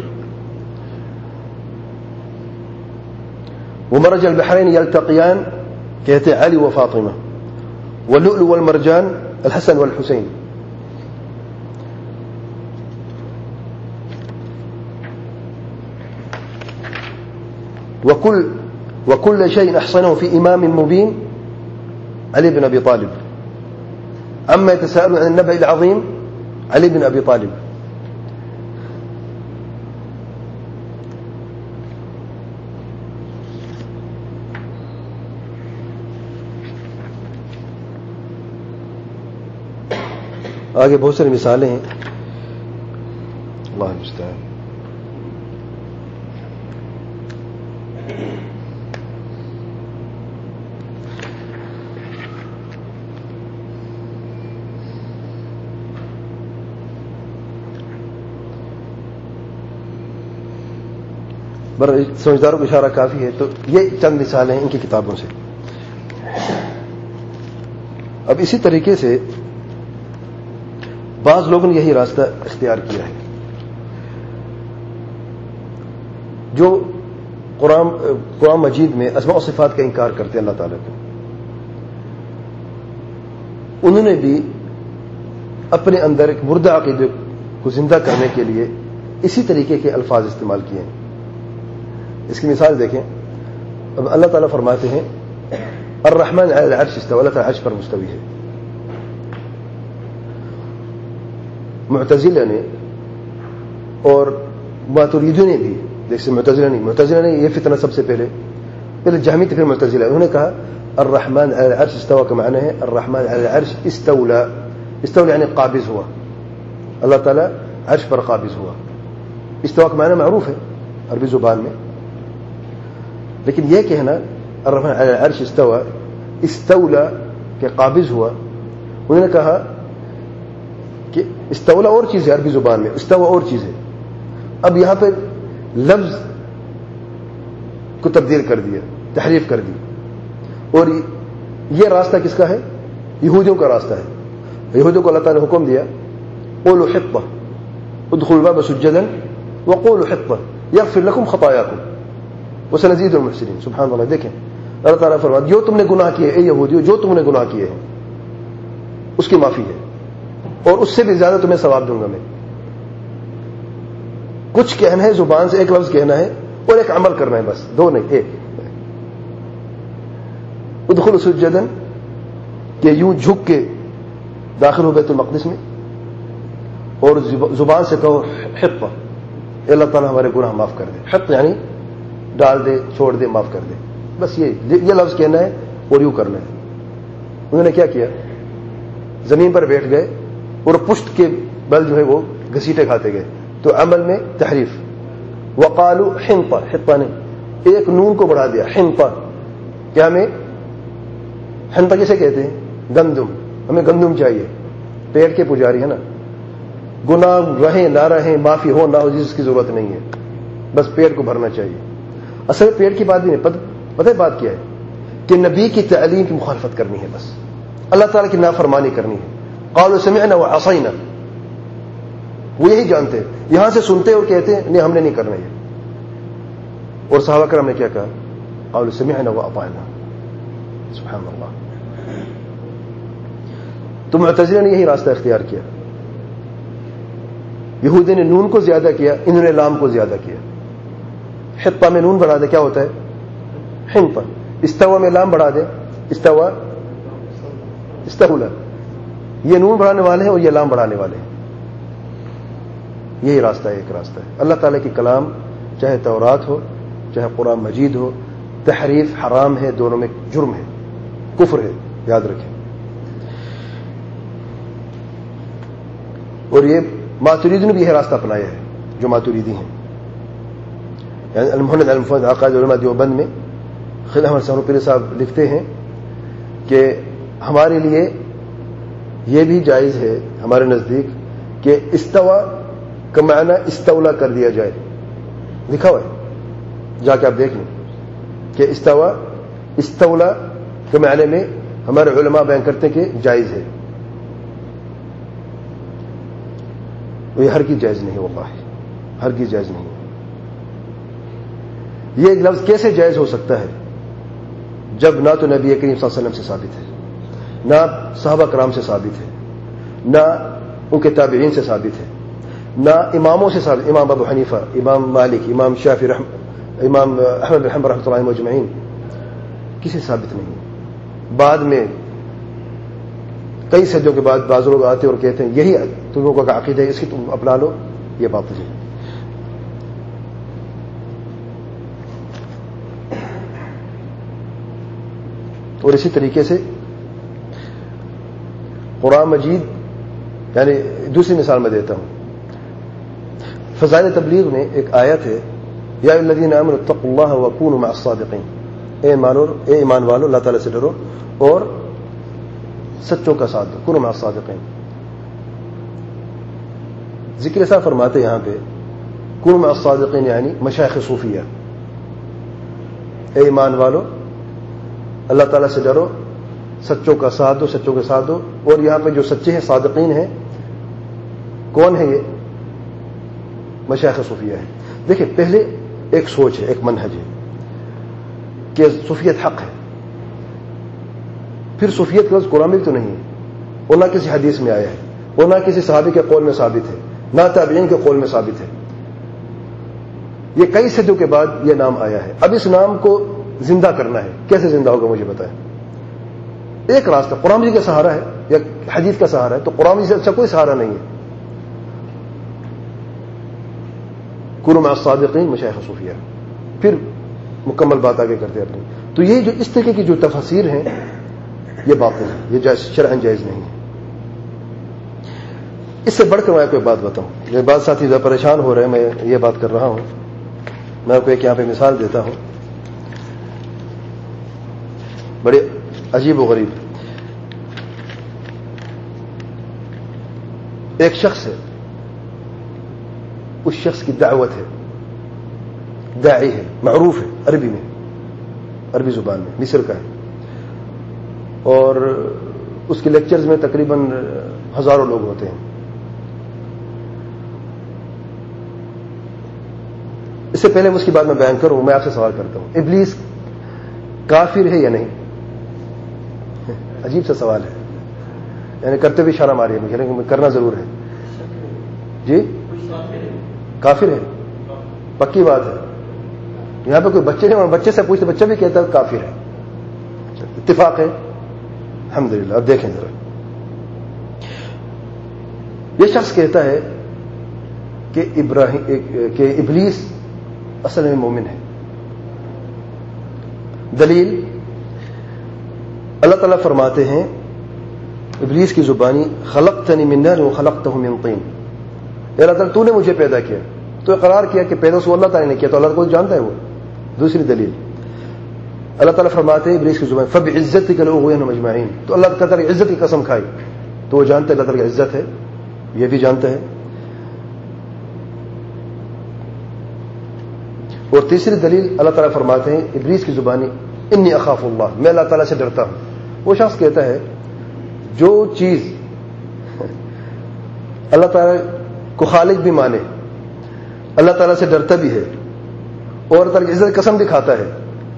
ومرج البحرين يلتقيان, کہتے ہیں علی و فاطمہ. واللؤلؤ والمرجان الحسن والحسين. وكل شيء أحصنه في إمام مبين علي بن أبي طالب. عما يتساءلون عن النبأ العظيم علي بن أبي طالب. آگے بہت ساری مثالیں ہیں, اللہ المستعان. سمجھداروں کو اشارہ کافی ہے. تو یہ چند مثالیں ان کی کتابوں سے. اب اسی طریقے سے بعض لوگوں نے یہی راستہ اختیار کیا ہے جو قرآن مجید میں اسماء و صفات کا انکار کرتے ہیں اللہ تعالیٰ کو. انہوں نے بھی اپنے اندر ایک مردہ عقیدے کو زندہ کرنے کے لیے اسی طریقے کے الفاظ استعمال کیے ہیں. اس کی مثال دیکھیں. اب اللہ تعالیٰ فرماتے ہیں الرحمن علی العرش استوى. اللہ تعالیٰ عرش پر مستوی ہے. معتزلہ نے اور ماتریدیوں نے بھی جیسے معتزلہ نے یہ فتنہ سب سے پہلے جہمی تھے پھر معتزلہ. انہوں نے کہا الرحمن علی العرش استوى کا معنی ہے الرحمن علی العرش استولى یعنی قابض ہوا. اللہ تعالیٰ عرش پر قابض ہوا. استوى کا معنی معروف ہے عربی زبان میں. لیکن یہ کہنا الرحمن علی العرش استولى کہ قابض ہوا, انہوں نے کہا کہ استولى اور چیز ہے عربی زبان میں, استوى اور چیز ہے. اب یہاں پہ لفظ کو تبدیل کر دیا, تحریف کر دی. اور یہ راستہ کس کا ہے؟ یہودیوں کا راستہ ہے. یہودیوں کو اللہ تعالی نے حکم دیا قولوا حطة ادخلوا الباب سجدا وقولوا حطة يغفر لكم خطاياكم وسنزيد المحسنين. سبحان اللہ. دیکھیں اللہ تعالیٰ فرماتا جو تم نے گناہ کیے اے یہودیو, جو تم نے گناہ کیے ہیں اس کی معافی ہے اور اس سے بھی زیادہ تمہیں ثواب دوں گا میں. کچھ کہنا ہے زبان سے, ایک لفظ کہنا ہے اور ایک عمل کرنا ہے, بس دو نہیں ایک. ادخلوا سجدا کہ یوں جھک کے داخل ہو بیت المقدس میں, اور زبان سے کہو حطة اللہ تعالیٰ ہمارے گناہ معاف کر دے. حط یعنی ڈال دے, چھوڑ دے, معاف کر دے. بس یہ لفظ کہنا ہے اور یوں کرنا ہے. انہوں نے کیا کیا, زمین پر بیٹھ گئے اور پشت کے بل جو ہے وہ گھسیٹے کھاتے گئے. تو عمل میں تحریف. وقالوا حنطة, حطة نے ایک نون کو بڑھا دیا. حنطة کیا ہمیں حنطة کسے کہتے ہیں؟ گندم. ہمیں گندم چاہیے, پیٹ کے پجاری ہے نا. گناہ رہیں نہ رہیں, معافی ہو نہ ہو, جس کی ضرورت نہیں ہے, بس پیٹ کو بھرنا چاہیے. اصل میں پیٹ کی بات نہیں ہے, پتہ ہے بات کیا ہے کہ نبی کی تعلیم کی مخالفت کرنی ہے, بس اللہ تعالیٰ کی نافرمانی کرنی ہے. قالوا سمعنا وعصينا, وہ یہی جانتے ہیں. یہاں سے سنتے اور کہتے ہیں نہیں ہم نے نہیں کرنا یہ. اور صحابہ کرام نے کیا کہا قالوا سمعنا واطعنا. سبحان اللہ. تو معتزلہ نے یہی راستہ اختیار کیا. یہودی نے نون کو زیادہ کیا, انہوں نے لام کو زیادہ کیا. حطة میں نون بڑھا دے کیا ہوتا ہے حنطة. استوى میں لام بڑھا دے استوى استولى. یہ نون بڑھانے والے ہیں اور یہ لام بڑھانے والے ہیں. یہی راستہ ہے, ایک راستہ ہے. اللہ تعالیٰ کی کلام چاہے تورات ہو چاہے قرآن مجید ہو, تحریف حرام ہے, دونوں میں جرم ہے, کفر ہے, یاد رکھیں. اور یہ ماتریدی نے بھی یہ راستہ اپنایا ہے, جو ماتریدی ہیں. یعنی المحمد المفرد عقائد علماء دیوبند میں خضر احمد سہروپیری صاحب لکھتے ہیں کہ ہمارے لیے یہ بھی جائز ہے ہمارے نزدیک کہ استوا کا معنی استولا کر دیا جائے. لکھا ہوا ہے, جا کے آپ دیکھ لیں کہ استولا کے معنی میں ہمارے علماء بیان کرتے ہیں کہ جائز ہے. یہ ہرگز جائز نہیں, واللہ ہرگز جائز نہیں. یہ ایک لفظ کیسے جائز ہو سکتا ہے جب نہ تو نبی کریم صلی اللہ علیہ وسلم سے ثابت ہے, نہ صحابہ کرام سے ثابت ہے, نہ ان کے تابعین سے ثابت ہے, نہ اماموں سے ثابت. امام ابو حنیفہ, امام مالک, امام شافعی, امام احمد بن حنبل رحمۃ اللہ مجمعین کسی سے ثابت نہیں. بعد میں کئی صدیوں کے بعد بعض لوگ آتے اور کہتے ہیں یہی تم لوگوں کا عقیدہ ہے, اس کی تم اپنا لو. یہ بات ہے. اور اسی طریقے سے قرآن مجید, یعنی دوسری مثال میں دیتا ہوں. فضائل تبلیغ میں ایک آیت ہے یا الذین آمنوا اتقوا اللہ وکونوا مع الصادقین، اے ایمان والو اللہ تعالیٰ سے ڈرو اور سچوں کا ساتھ دو، کونوا مع الصادقین۔ ذکر صاحب فرماتے یہاں پہ کونوا مع الصادقین یعنی مشایخ صوفیہ، اے ایمان والو اللہ تعالیٰ سے ڈرو، سچوں کا ساتھ دو، سچوں کے ساتھ دو۔ اور یہاں پہ جو سچے ہیں صادقین ہیں کون ہے؟ یہ مشایخ صوفیہ ہے۔ دیکھیں پہلے ایک سوچ ہے، ایک منہج ہے کہ صوفیت حق ہے، پھر صوفیت کا قرآن میں تو نہیں ہے اور نہ کسی حدیث میں آیا ہے اور نہ کسی صحابی کے قول میں ثابت ہے، نہ تابعین کے قول میں ثابت ہے، یہ کئی صدیوں کے بعد یہ نام آیا ہے۔ اب اس نام کو زندہ کرنا ہے، کیسے زندہ ہوگا مجھے بتائیں؟ ایک راستہ قرآن مجید کا سہارا ہے یا حدیث کا سہارا ہے، تو قرآن مجید سے اچھا کوئی سہارا نہیں ہے۔ کونوا مع الصادقین مشایخ صوفیہ، پھر مکمل بات آگے کرتے ہیں اپنی۔ تو یہ جو اس طرح کی جو تفاسیر ہیں یہ باطل ہے، یہ جائز شرعاً جائز نہیں ہے۔ اس سے بڑھ کر میں کوئی بات بتاؤں، یہ بات ساتھی زیادہ پریشان ہو رہے ہیں، میں یہ بات کر رہا ہوں، میں آپ کو ایک یہاں پہ مثال دیتا ہوں بڑے عجیب و غریب۔ ایک شخص ہے، اس شخص کی دعوت ہے، داعی ہے، معروف ہے عربی میں، عربی زبان میں، مصر کا ہے، اور اس کے لیکچرز میں تقریباً ہزاروں لوگ ہوتے ہیں۔ اس سے پہلے اس کی بات میں بیان کروں، میں آپ سے سوال کرتا ہوں، ابلیس کافر ہے یا نہیں؟ عجیب سا سوال ہے، یعنی کرتے بھی اشارہ ماری ہے مجھے، لیکن کرنا ضرور ہے۔ جی کافر ہے، پکی بات ہے۔ یہاں پہ کوئی بچے نہیں، بچے سے پوچھتے بچہ بھی کہتا ہے کافر ہے، اتفاق ہے الحمدللہ۔ اب دیکھیں ذرا، یہ شخص کہتا ہے کہ ابلیس اصل میں مومن ہے۔ دلیل اللہ تعالیٰ فرماتے ہیں ابلیس کی زبانی، خلقتنی من نار وخلقتہ من طین، اللہ تعالیٰ تو نے مجھے پیدا کیا، تو اقرار کیا کہ پیدا سو اللہ تعالیٰ نے کیا، تو اللہ کو جانتا ہے وہ۔ دوسری دلیل اللہ تعالیٰ فرماتے ہیں ابلیس کی زبان، فبعزتک لأغوینہم اجمعین، تو اللہ تعالیٰ کی عزت کی قسم کھائی، تو وہ جانتا ہے اللہ تعالیٰ کی عزت ہے، یہ بھی جانتا ہے۔ اور تیسری دلیل اللہ تعالیٰ فرماتے ہیں ابلیس کی زبانی، انی اخاف اللہ، میں اللہ تعالیٰ سے ڈرتا ہوں۔ وہ شخص کہتا ہے جو چیز اللہ تعالیٰ کو خالق بھی مانے، اللہ تعالیٰ سے ڈرتا بھی ہے اور اللہ تعالیٰ کی عزت قسم بھی کھاتا ہے،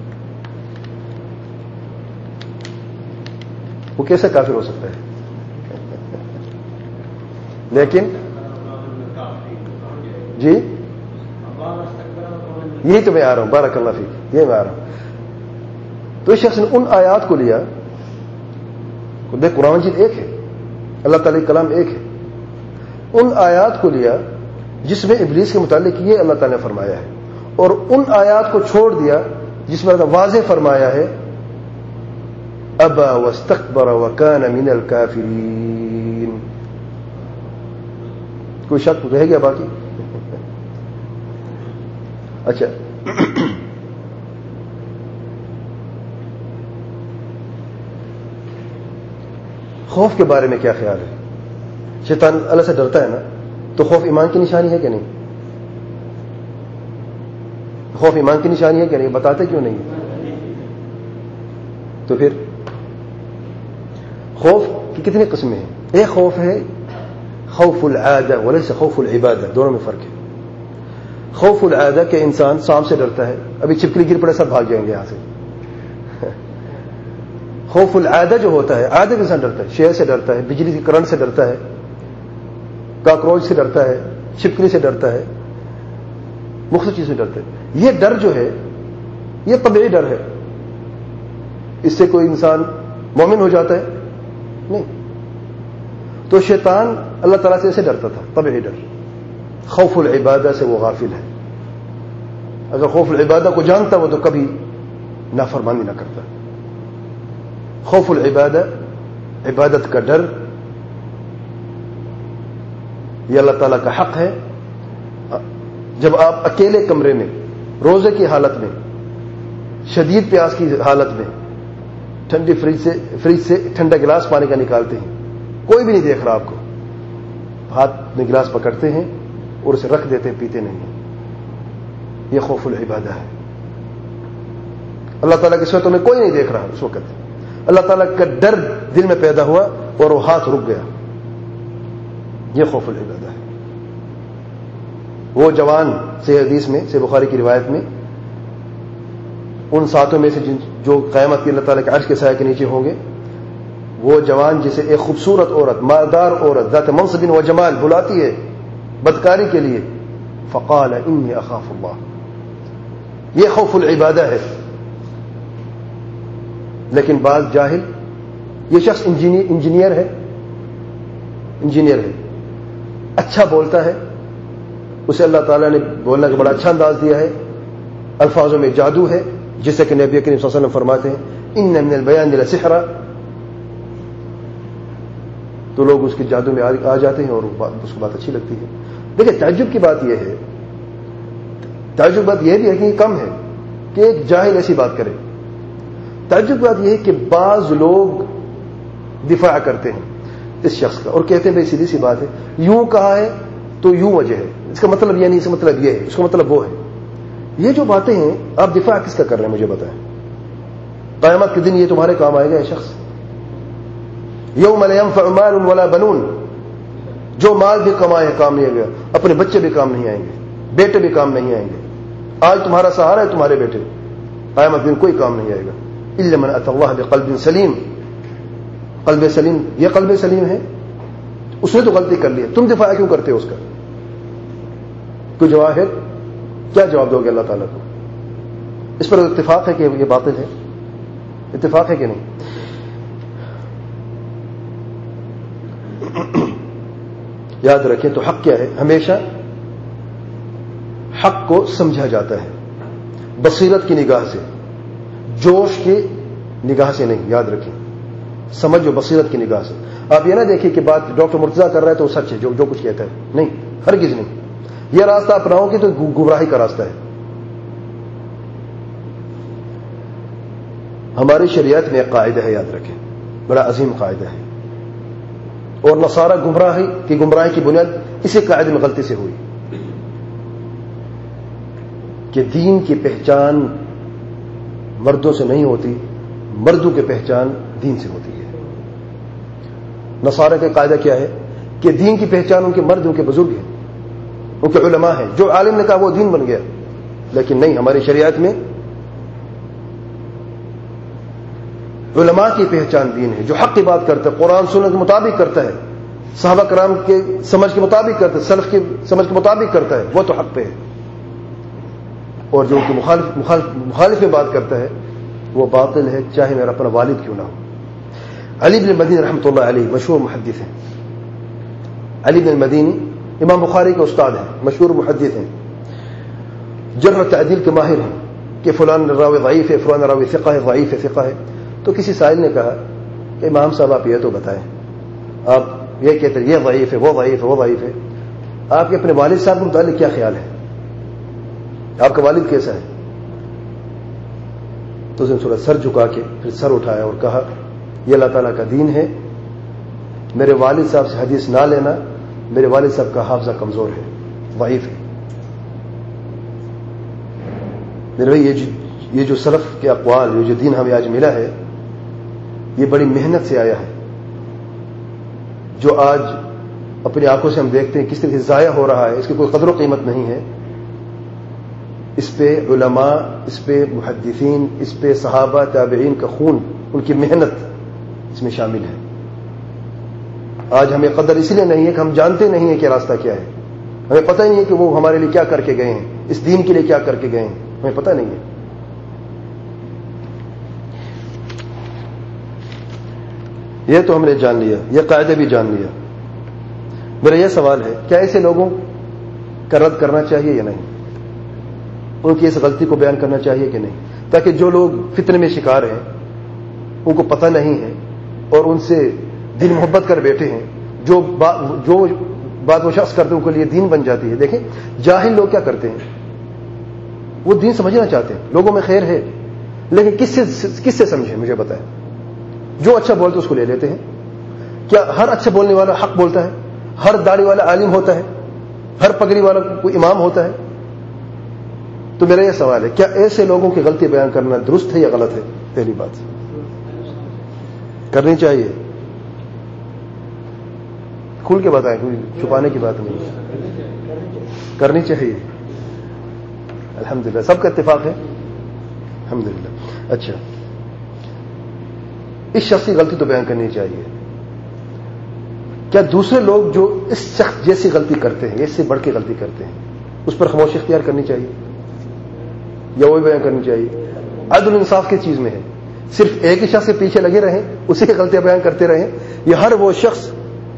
وہ کیسے کافر ہو سکتا ہے؟ لیکن جی یہی تو میں آ رہا ہوں، بارک اللہ فیک، یہ میں آ رہا ہوں۔ تو اس شخص نے ان آیات کو لیا، دیکھ قرآن مجید ایک ہے، اللہ تعالیٰ کا کلام ایک ہے، ان آیات کو لیا جس میں ابلیس کے متعلق یہ اللہ تعالیٰ نے فرمایا ہے، اور ان آیات کو چھوڑ دیا جس میں اللہ واضح فرمایا ہے ابا واستکبر وکان من الکافرین۔ کوئی شک رہ گیا باقی؟ اچھا خوف کے بارے میں کیا خیال ہے؟ شیطان اللہ سے ڈرتا ہے نا، تو خوف ایمان کی نشانی ہے کہ نہیں؟ خوف ایمان کی نشانی ہے کہ نہیں؟ بتاتے کیوں نہیں؟ تو پھر خوف کی کتنی قسمیں ہیں؟ ایک خوف ہے خوف العادہ ولیس خوف العبادہ، دونوں میں فرق ہے۔ خوف العادہ کہ انسان سانپ سے ڈرتا ہے، ابھی چھپکلی گر پڑے سب بھاگ جائیں گے یہاں سے۔ خوف العادہ جو ہوتا ہے، عادہ انسان ڈرتا ہے، شیر سے ڈرتا ہے، بجلی کی کرنٹ سے ڈرتا ہے، کاکروچ سے ڈرتا ہے، چھپکلی سے ڈرتا ہے، مختلف چیز سے ڈرتا ہے۔ یہ ڈر جو ہے یہ طبیعی ڈر ہے، اس سے کوئی انسان مومن ہو جاتا ہے نہیں۔ تو شیطان اللہ تعالیٰ سے ایسے ڈرتا تھا، طبیعی ڈر۔ خوف العبادہ سے وہ غافل ہے، اگر خوف العبادہ کو جانتا وہ تو کبھی نافرمانی نہ کرتا۔ خوف العبادہ، عبادت کا ڈر، یہ اللہ تعالیٰ کا حق ہے۔ جب آپ اکیلے کمرے میں روزے کی حالت میں، شدید پیاس کی حالت میں ٹھنڈی فریج سے ٹھنڈا گلاس پانی کا نکالتے ہیں، کوئی بھی نہیں دیکھ رہا آپ کو، ہاتھ میں گلاس پکڑتے ہیں اور اسے رکھ دیتے ہیں، پیتے نہیں ہیں۔ یہ خوف العبادہ ہے۔ اللہ تعالیٰ کی صورتوں میں کوئی نہیں دیکھ رہا اس وقت، اللہ تعالیٰ کا ڈر دل میں پیدا ہوا اور وہ ہاتھ رک گیا۔ یہ خوف العبادہ ہے۔ وہ جوان صحیح حدیث میں، صحیح بخاری کی روایت میں، ان ساتوں میں سے جو قیامت کی اللہ تعالیٰ کے عرش کے سائے کے نیچے ہوں گے، وہ جوان جسے ایک خوبصورت عورت، مالدار عورت، ذات منصب و جمال بلاتی ہے بدکاری کے لیے، فقال انی اخاف اللہ، یہ خوف العبادہ ہے۔ لیکن بعض جاہل، یہ شخص انجینئر ہے، اچھا بولتا ہے، اسے اللہ تعالیٰ نے بولنے کا بڑا اچھا انداز دیا ہے، الفاظوں میں جادو ہے، جسے کہ نبی کریم صلی اللہ علیہ وسلم فرماتے ہیں ان من البیان لسحرا، تو لوگ اس کے جادو میں آ جاتے ہیں اور اس کو بات اچھی لگتی ہے۔ دیکھیں تعجب کی بات یہ ہے، تعجب بات یہ بھی ہے کہ یہ کم ہے کہ ایک جاہل ایسی بات کرے، تعجب بات یہ ہے کہ بعض لوگ دفاع کرتے ہیں اس شخص کا اور کہتے ہیں بھائی سیدھی سی بات ہے، یوں کہا ہے تو یوں وجہ ہے، اس کا مطلب یہ نہیں، اس کا مطلب یہ ہے، اس کا مطلب وہ ہے۔ یہ جو باتیں ہیں آپ دفاع کس کا کر رہے ہیں مجھے بتائیں؟ قیامت کے دن یہ تمہارے کام آئے گا یہ شخص؟ یوم لا ينفع مال ولا بنون، جو مال بھی کمائے کام نہیں آئے گا، اپنے بچے بھی کام نہیں آئیں گے، بیٹے بھی کام نہیں آئیں گے۔ آج تمہارا سہارا ہے تمہارے بیٹے، قیامت کے دن کوئی کام نہیں آئے گا۔ الا من اتى الله بقلب سلیم، قلب سلیم، یہ قلب سلیم ہے، اس نے تو غلطی کر لی ہے، تم دفاع کیوں کرتے ہو اس کا؟ کوئی جواب ہے؟ کیا جواب دو گے اللہ تعالیٰ کو؟ اس پر اتفاق ہے کہ یہ باطل ہے، اتفاق ہے کہ نہیں؟ یاد رکھیں تو حق کیا ہے؟ ہمیشہ حق کو سمجھا جاتا ہے بصیرت کی نگاہ سے، جوش کی نگاہ سے نہیں، یاد رکھیں، سمجھ و بصیرت کی نگاہ سے۔ آپ یہ نہ دیکھیں کہ بات ڈاکٹر مرتضیٰ کر رہا ہے تو سچ ہے جو کچھ کہتا ہے، نہیں، ہرگز نہیں۔ یہ راستہ اپناؤ گے تو گمراہی کا راستہ ہے۔ ہماری شریعت میں ایک قاعدہ ہے، یاد رکھیں، بڑا عظیم قاعدہ ہے، اور نصارہ گمراہی کی بنیاد اسی قاعدے میں غلطی سے ہوئی کہ دین کی پہچان مردوں سے نہیں ہوتی، مردوں کی پہچان دین سے ہوتی ہے۔ نصارہ کا قاعدہ کیا ہے کہ دین کی پہچان ان کے مرد، ان کے بزرگ ہیں، ان کے علماء ہیں، جو عالم نے کہا وہ دین بن گیا۔ لیکن نہیں، ہماری شریعت میں علماء کی پہچان دین ہے، جو حق کی بات کرتا ہے، قرآن سنت کے مطابق کرتا ہے، صحابہ کرام کے سمجھ کے مطابق کرتا ہے، سلف کی سمجھ کے مطابق کرتا ہے، وہ تو حق پہ ہے۔ اور جو ان کے مخالف میں بات کرتا ہے وہ باطل ہے، چاہے میرا اپنا والد کیوں نہ ہو۔ علی بن مدینی رحمۃ اللہ علیہ مشہور محدث ہیں، علی بن مدینی امام بخاری کے استاد ہیں، مشہور محدث ہیں، جرح و تعدیل کے ماہر ہیں کہ فلان راوی ضعیف ہے، فلان راوی ثقہ ہے، ضعیف ہے، ثقہ ہے۔ تو کسی سائل نے کہا کہ امام صاحب آپ یہ تو بتائیں، آپ یہ کہتے ہیں یہ ضعیف ہے، وہ ضعیف ہے، وہ ضعیف ہے، آپ کے اپنے والد صاحب کے متعلق کیا خیال ہے؟ آپ کا والد کیسا ہے؟ تو اس نے تھوڑا سر جھکا کے پھر سر اٹھایا اور کہا یہ اللہ تعالیٰ کا دین ہے، میرے والد صاحب سے حدیث نہ لینا، میرے والد صاحب کا حافظہ کمزور ہے، ضعیف ہے۔ میرے بھائی یہ جو سلف کے اقوال، یہ جو دین ہمیں آج ملا ہے، یہ بڑی محنت سے آیا ہے، جو آج اپنی آنکھوں سے ہم دیکھتے ہیں کس طرح سے ضائع ہو رہا ہے، اس کی کوئی قدر و قیمت نہیں ہے۔ اس پہ علماء، اس پہ محدثین، اس پہ صحابہ تابعین کا خون، ان کی محنت اس میں شامل ہے۔ آج ہمیں قدر اس لیے نہیں ہے کہ ہم جانتے نہیں ہیں کہ راستہ کیا ہے، ہمیں پتہ ہی نہیں ہے کہ وہ ہمارے لیے کیا کر کے گئے ہیں، اس دین کے لیے کیا کر کے گئے ہیں، ہمیں پتہ نہیں ہے۔ یہ تو ہم نے جان لیا، یہ قاعدہ بھی جان لیا۔ میرا یہ سوال ہے، کیا ایسے لوگوں کا رد کرنا چاہیے یا نہیں؟ ان کی اس غلطی کو بیان کرنا چاہیے کہ نہیں، تاکہ جو لوگ فتنے میں شکار ہیں، ان کو پتہ نہیں ہے اور ان سے دل محبت کر بیٹھے ہیں، جو بات وہ شخص کرتے ہیں ان کے لیے دین بن جاتی ہے۔ دیکھیں جاہل لوگ کیا کرتے ہیں، وہ دین سمجھنا چاہتے ہیں, لوگوں میں خیر ہے, لیکن کس سے سمجھیں, مجھے بتائیں. جو اچھا بولتے اس کو لے لیتے ہیں. کیا ہر اچھا بولنے والا حق بولتا ہے؟ ہر داڑھی والا عالم ہوتا ہے؟ ہر پگڑی والا کوئی امام ہوتا ہے؟ تو میرا یہ سوال ہے, کیا ایسے لوگوں کی غلطی بیان کرنا درست ہے یا غلط ہے؟ پہلی بات کرنی چاہیے, کھل کے بتائیں, کوئی چھپانے کی بات نہیں, کرنی چاہیے. الحمدللہ سب کا اتفاق ہے, الحمدللہ. اچھا, اس شخص کی غلطی تو بیان کرنی چاہیے. کیا دوسرے لوگ جو اس شخص جیسی غلطی کرتے ہیں, اس سے بڑھ کے غلطی کرتے ہیں, اس پر خاموشی اختیار کرنی چاہیے یا وہی بیان کرنی چاہیے؟ عدل انصاف کی چیز میں ہے. صرف ایک ہی شخص کے پیچھے لگے رہیں, اسی کی غلطیاں بیان کرتے رہیں, یا ہر وہ شخص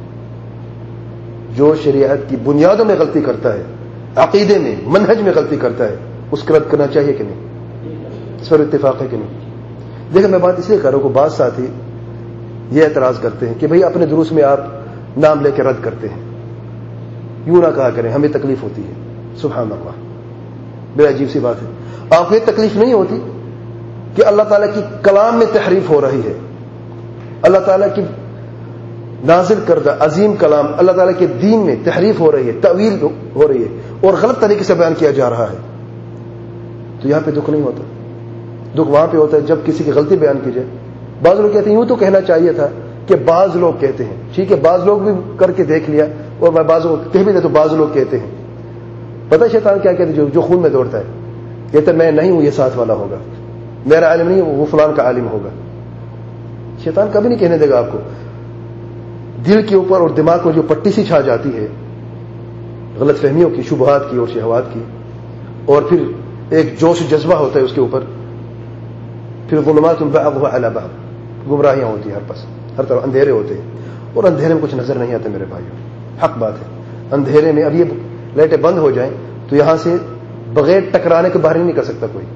جو شریعت کی بنیادوں میں غلطی کرتا ہے, عقیدے میں, منہج میں غلطی کرتا ہے, اس کا رد کرنا چاہیے کہ نہیں؟ اس پر اتفاق ہے کہ نہیں؟ دیکھیں, میں بات اس لیے کر رہا ہوں کہ بعض ساتھی یہ اعتراض کرتے ہیں کہ بھئی اپنے دروس میں آپ نام لے کے رد کرتے ہیں, یوں نہ کہا کریں, ہمیں تکلیف ہوتی ہے. سبحان اللہ, بڑی عجیب سی بات ہے. آپ کو یہ تکلیف نہیں ہوتی کہ اللہ تعالیٰ کی کلام میں تحریف ہو رہی ہے, اللہ تعالیٰ کی نازل کردہ عظیم کلام اللہ تعالیٰ کے دین میں تحریف ہو رہی ہے, تعویل ہو رہی ہے, اور غلط طریقے سے بیان کیا جا رہا ہے, تو یہاں پہ دکھ نہیں ہوتا. دکھ وہاں پہ ہوتا ہے جب کسی کی غلطی بیان کی جائے. بعض لوگ کہتے ہیں یوں تو کہنا چاہیے تھا کہ بعض لوگ کہتے ہیں, ٹھیک ہے, بعض لوگ بھی کر کے دیکھ لیا, اور میں بعض کہہ بھی دے تو بعض لوگ کہتے ہیں. پتہ ہے شیطان کیا کہتے ہیں؟ جو خون میں دوڑتا ہے, کہتا ہے میں نہیں ہوں, یہ ساتھ والا ہوگا, میرا عالم نہیں, وہ فلان کا عالم ہوگا. شیطان کبھی نہیں کہنے دے گا آپ کو. دل کے اوپر اور دماغ کو جو پٹی سی چھا جاتی ہے غلط فہمیوں کی, شبہات کی اور شہوات کی, اور پھر ایک جوش جذبہ ہوتا ہے اس کے اوپر, پھر ظلمات بعضها علی بعض, گمراہیاں ہوتی ہیں ہر پاس, ہر طرف اندھیرے ہوتے ہیں, اور اندھیرے میں کچھ نظر نہیں آتا. میرے بھائیوں, حق بات ہے, اندھیرے میں اب یہ لائٹیں بند ہو جائیں تو یہاں سے بغیر ٹکرانے کے باہر نہیں نکل سکتا کوئی,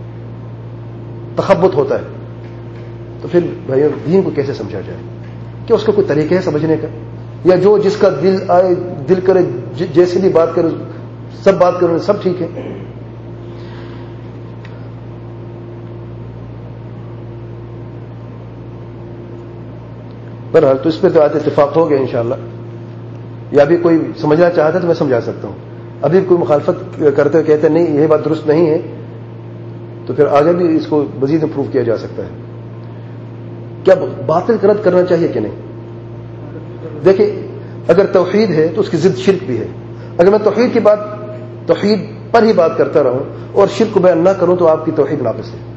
تخبط ہوتا ہے. تو پھر بھائیوں دین کو کیسے سمجھا جائے؟ کہ اس کا کوئی طریقہ ہے سمجھنے کا, یا جو جس کا دل آئے, دل کرے, جیسے بھی بات کرے, سب بات کرو, سب ٹھیک ہے؟ بہرحال تو اس پہ تو آج اتفاق ہو گیا انشاءاللہ. یا ابھی کوئی سمجھنا چاہتا ہے تو میں سمجھا سکتا ہوں. ابھی کوئی مخالفت کرتے ہوئے کہتے ہیں نہیں یہ بات درست نہیں ہے, تو پھر آگے بھی اس کو مزید امپروو کیا جا سکتا ہے. کیا باطل کا رد کرنا چاہیے کہ نہیں؟ دیکھیں, اگر توحید ہے تو اس کی ضد شرک بھی ہے. اگر میں توحید پر ہی بات کرتا رہوں اور شرک کو بیان نہ کروں تو آپ کی توحید ناقص ہے.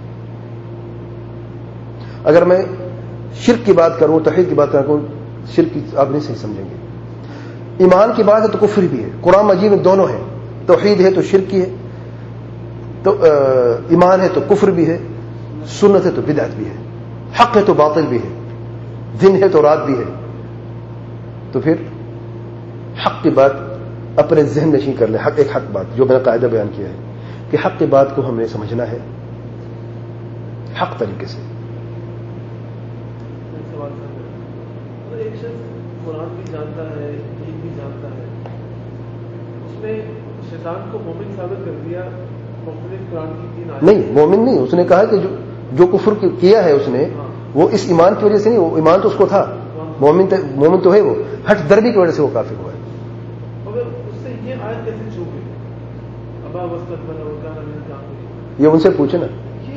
اگر میں شرک کی بات کروں, توحید کی بات کروں, شرک کی آپ نہیں صحیح سمجھیں گے. ایمان کی بات ہے تو کفر بھی ہے. قرآن مجید میں دونوں ہیں, توحید ہے تو شرک کی ہے, تو ایمان ہے تو کفر بھی ہے, سنت ہے تو بدعت بھی ہے, حق ہے تو باطل بھی ہے, دن ہے تو رات بھی ہے. تو پھر حق کی بات اپنے ذہن نشین کر لیں. حق ایک حق بات جو میں نے قاعدہ بیان کیا ہے کہ حق کی بات کو ہم نے سمجھنا ہے حق طریقے سے. ایک شخص قرآن بھی جانتا ہے, دین بھی جانتا ہے, اس نے شیطان کو مومن ثابت کر دیا, مختلف قرآن کی دین آئے نہیں, مومن نہیں. اس نے کہا کہ جو کفر کیا ہے اس نے, وہ اس ایمان کی وجہ سے نہیں, وہ ایمان تو اس کو تھا, مومن تو ہے, وہ ہٹ دربی کی وجہ سے وہ کافر ہوا ہے. مگر اس سے یہ آیت کیسے چھو گئی؟ ابا واستکبر وکان من الکافرین. یہ ان سے پوچھے نا,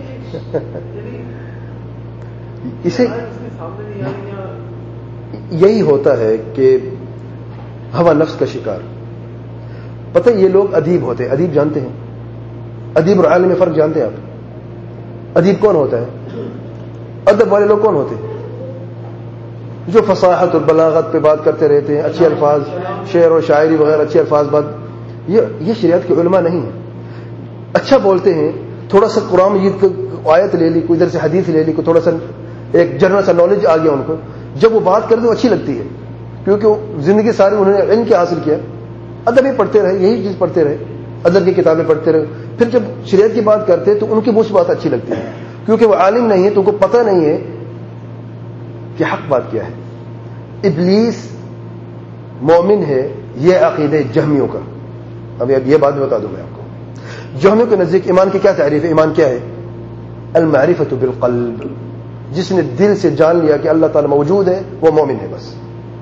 اسے سامنے نہیں آئی. یہی ہوتا ہے کہ ہوا نفس کا شکار. پتہ یہ لوگ ادیب ہوتے ہیں, ادیب جانتے ہیں, ادیب اور عالم میں فرق جانتے ہیں آپ؟ ادیب کون ہوتا ہے؟ ادب والے لوگ کون ہوتے ہیں؟ جو فصاحت اور بلاغت پہ بات کرتے رہتے ہیں, اچھے الفاظ, شعر و شاعری وغیرہ اچھے الفاظ بات. یہ شریعت کے علماء نہیں ہیں. اچھا بولتے ہیں, تھوڑا سا قرآن مجید کو آیت لے لی, کوئی ادھر سے حدیث لے لی, کوئی تھوڑا سا ایک جنرل سا نالج آ گیا ان کو, جب وہ بات کرتے وہ اچھی لگتی ہے, کیونکہ وہ زندگی ساری انہوں نے علم کیا حاصل کیا, ادب ہی پڑھتے رہے, یہی چیز پڑھتے رہے, ادب کی کتابیں پڑھتے رہے. پھر جب شریعت کی بات کرتے تو ان کی مجھ بات اچھی لگتی ہے, کیونکہ وہ عالم نہیں ہے تو ان کو پتہ نہیں ہے کہ حق بات کیا ہے. ابلیس مومن ہے, یہ عقیدہ جہمیوں کا. اب یہ بات بتا دوں میں آپ کو. جہمیوں کے نزدیک ایمان کی کیا تعریف ہے؟ ایمان کیا ہے؟ المعرفۃ بالقلب، جس نے دل سے جان لیا کہ اللہ تعالیٰ موجود ہے وہ مومن ہے بس.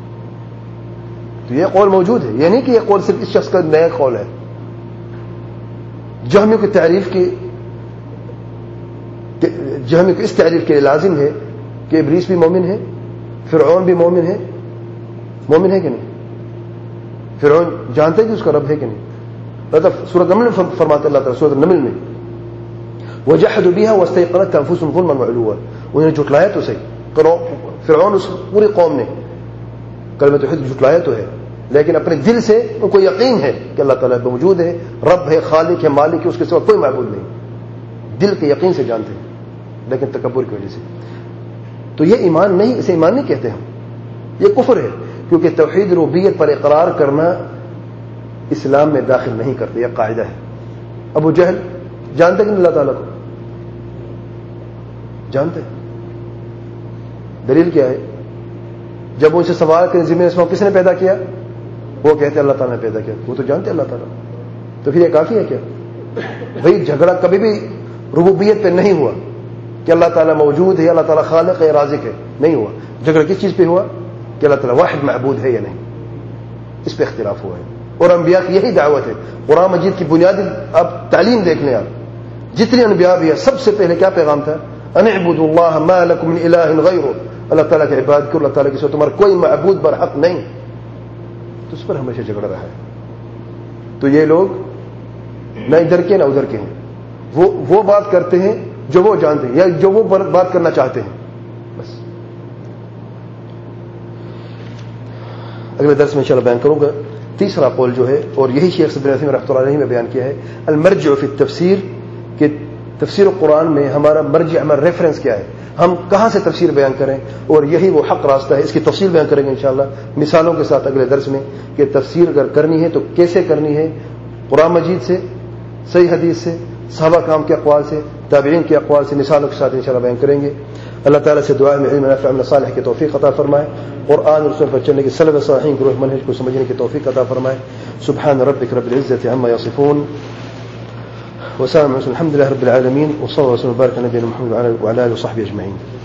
تو یہ قول موجود ہے، یہ نہیں کہ یہ قول صرف اس شخص کا نیا قول ہے. جہمیوں کی تعریف کی جہمیوں کی اس تعریف کے لیے لازم ہے کہ ابلیس بھی مومن ہے، فرعون بھی مومن ہے. مومن ہے کہ نہیں؟ فرعون جانتے کہ اس کا رب ہے کہ نہیں؟ سورۃ النمل میں فرماتے اللہ تعالیٰ سورۃ النمل میں وَجَحَدُوا بِهَا وَاسْتَيْقَنَتْهَا أَنفُسُهُمْ ظُلْمًا وَعُلُوًّا، انہیں جھٹلایا تو صحیح، فرعون اس پوری قوم نے کلمہ توحید جھٹلایا تو ہے، لیکن اپنے دل سے ان کو یقین ہے کہ اللہ تعالیٰ موجود ہے، رب ہے، خالق ہے، مالک ہے، اس کے سوا کوئی معبود نہیں. دل کے یقین سے جانتے ہیں، لیکن تکبر کی وجہ سے. تو یہ ایمان نہیں، اسے ایمان نہیں کہتے ہم، یہ کفر ہے، کیونکہ توحید ربوبیت پر اقرار کرنا اسلام میں داخل نہیں کرتے، یہ قاعدہ ہے. ابو جہل جانتے کہ نہیں اللہ تعالیٰ کو؟ جانتے. دلیل کیا ہے؟ جب ان سے سوال کریں زمین اسماء کس نے پیدا کیا، وہ کہتے اللہ تعالیٰ نے پیدا کیا. وہ تو جانتے اللہ تعالیٰ. تو پھر یہ کافی ہے کیا؟ بھائی جھگڑا کبھی بھی ربوبیت پہ نہیں ہوا کہ اللہ تعالیٰ موجود ہے، اللہ تعالیٰ خالق ہے، رازق ہے، نہیں ہوا. جھگڑا کس چیز پہ ہوا؟ کہ اللہ تعالیٰ واحد معبود ہے یا نہیں، اس پہ اختلاف ہوا ہے. اور انبیاء کی یہی دعوت ہے. قرآن مجید کی بنیادی آپ تعلیم دیکھ لیں، آپ جتنے انبیاء بھی ہیں سب سے پہلے کیا پیغام تھا؟ ان اعبدوا اللہ ما لکم من الہ غیرہ، اللہ تعالیٰ کی عبادت کرو، اللہ تعالیٰ کے سوا تمہارا کوئی معبود برحق نہیں. تو اس پر ہمیشہ جھگڑا رہا ہے. تو یہ لوگ نہ ادھر کے نہ ادھر کے ہیں، وہ بات کرتے ہیں جو وہ جانتے ہیں یا جو وہ بات کرنا چاہتے ہیں بس. اگلے درس میں انشاءاللہ بیان کروں گا تیسرا قول جو ہے، اور یہی شیخ صدر عثیمین رحمۃ اللہ علیہ نے بیان کیا ہے، المرجع فی التفسیر، کہ تفسیر قرآن میں ہمارا مرجع، ہمارا ریفرنس کیا ہے، ہم کہاں سے تفسیر بیان کریں، اور یہی وہ حق راستہ ہے. اس کی تفصیل بیان کریں گے انشاءاللہ مثالوں کے ساتھ اگلے درس میں، کہ تفسیر اگر کرنی ہے تو کیسے کرنی ہے، قرآن مجید سے، صحیح حدیث سے، صحابہ کرام کے اقوال سے، تابعین کے اقوال سے، مثالوں کے ساتھ انشاءاللہ بیان کریں گے. اللہ تعالیٰ سے دعا میں علم نافع عمل صالح کی توفیق عطا فرمائے، قرآن اور سنت پر چلنے کی سلف صالحین کے روح منہج کو سمجھنے کی توفیق عطا فرمائے. سبحان ربک رب العزة عما يصفون وسلام الحمد لله رب العالمين، وصلى الله وسلم وبارك على نبينا محمد وعلى آله وصحبه أجمعين.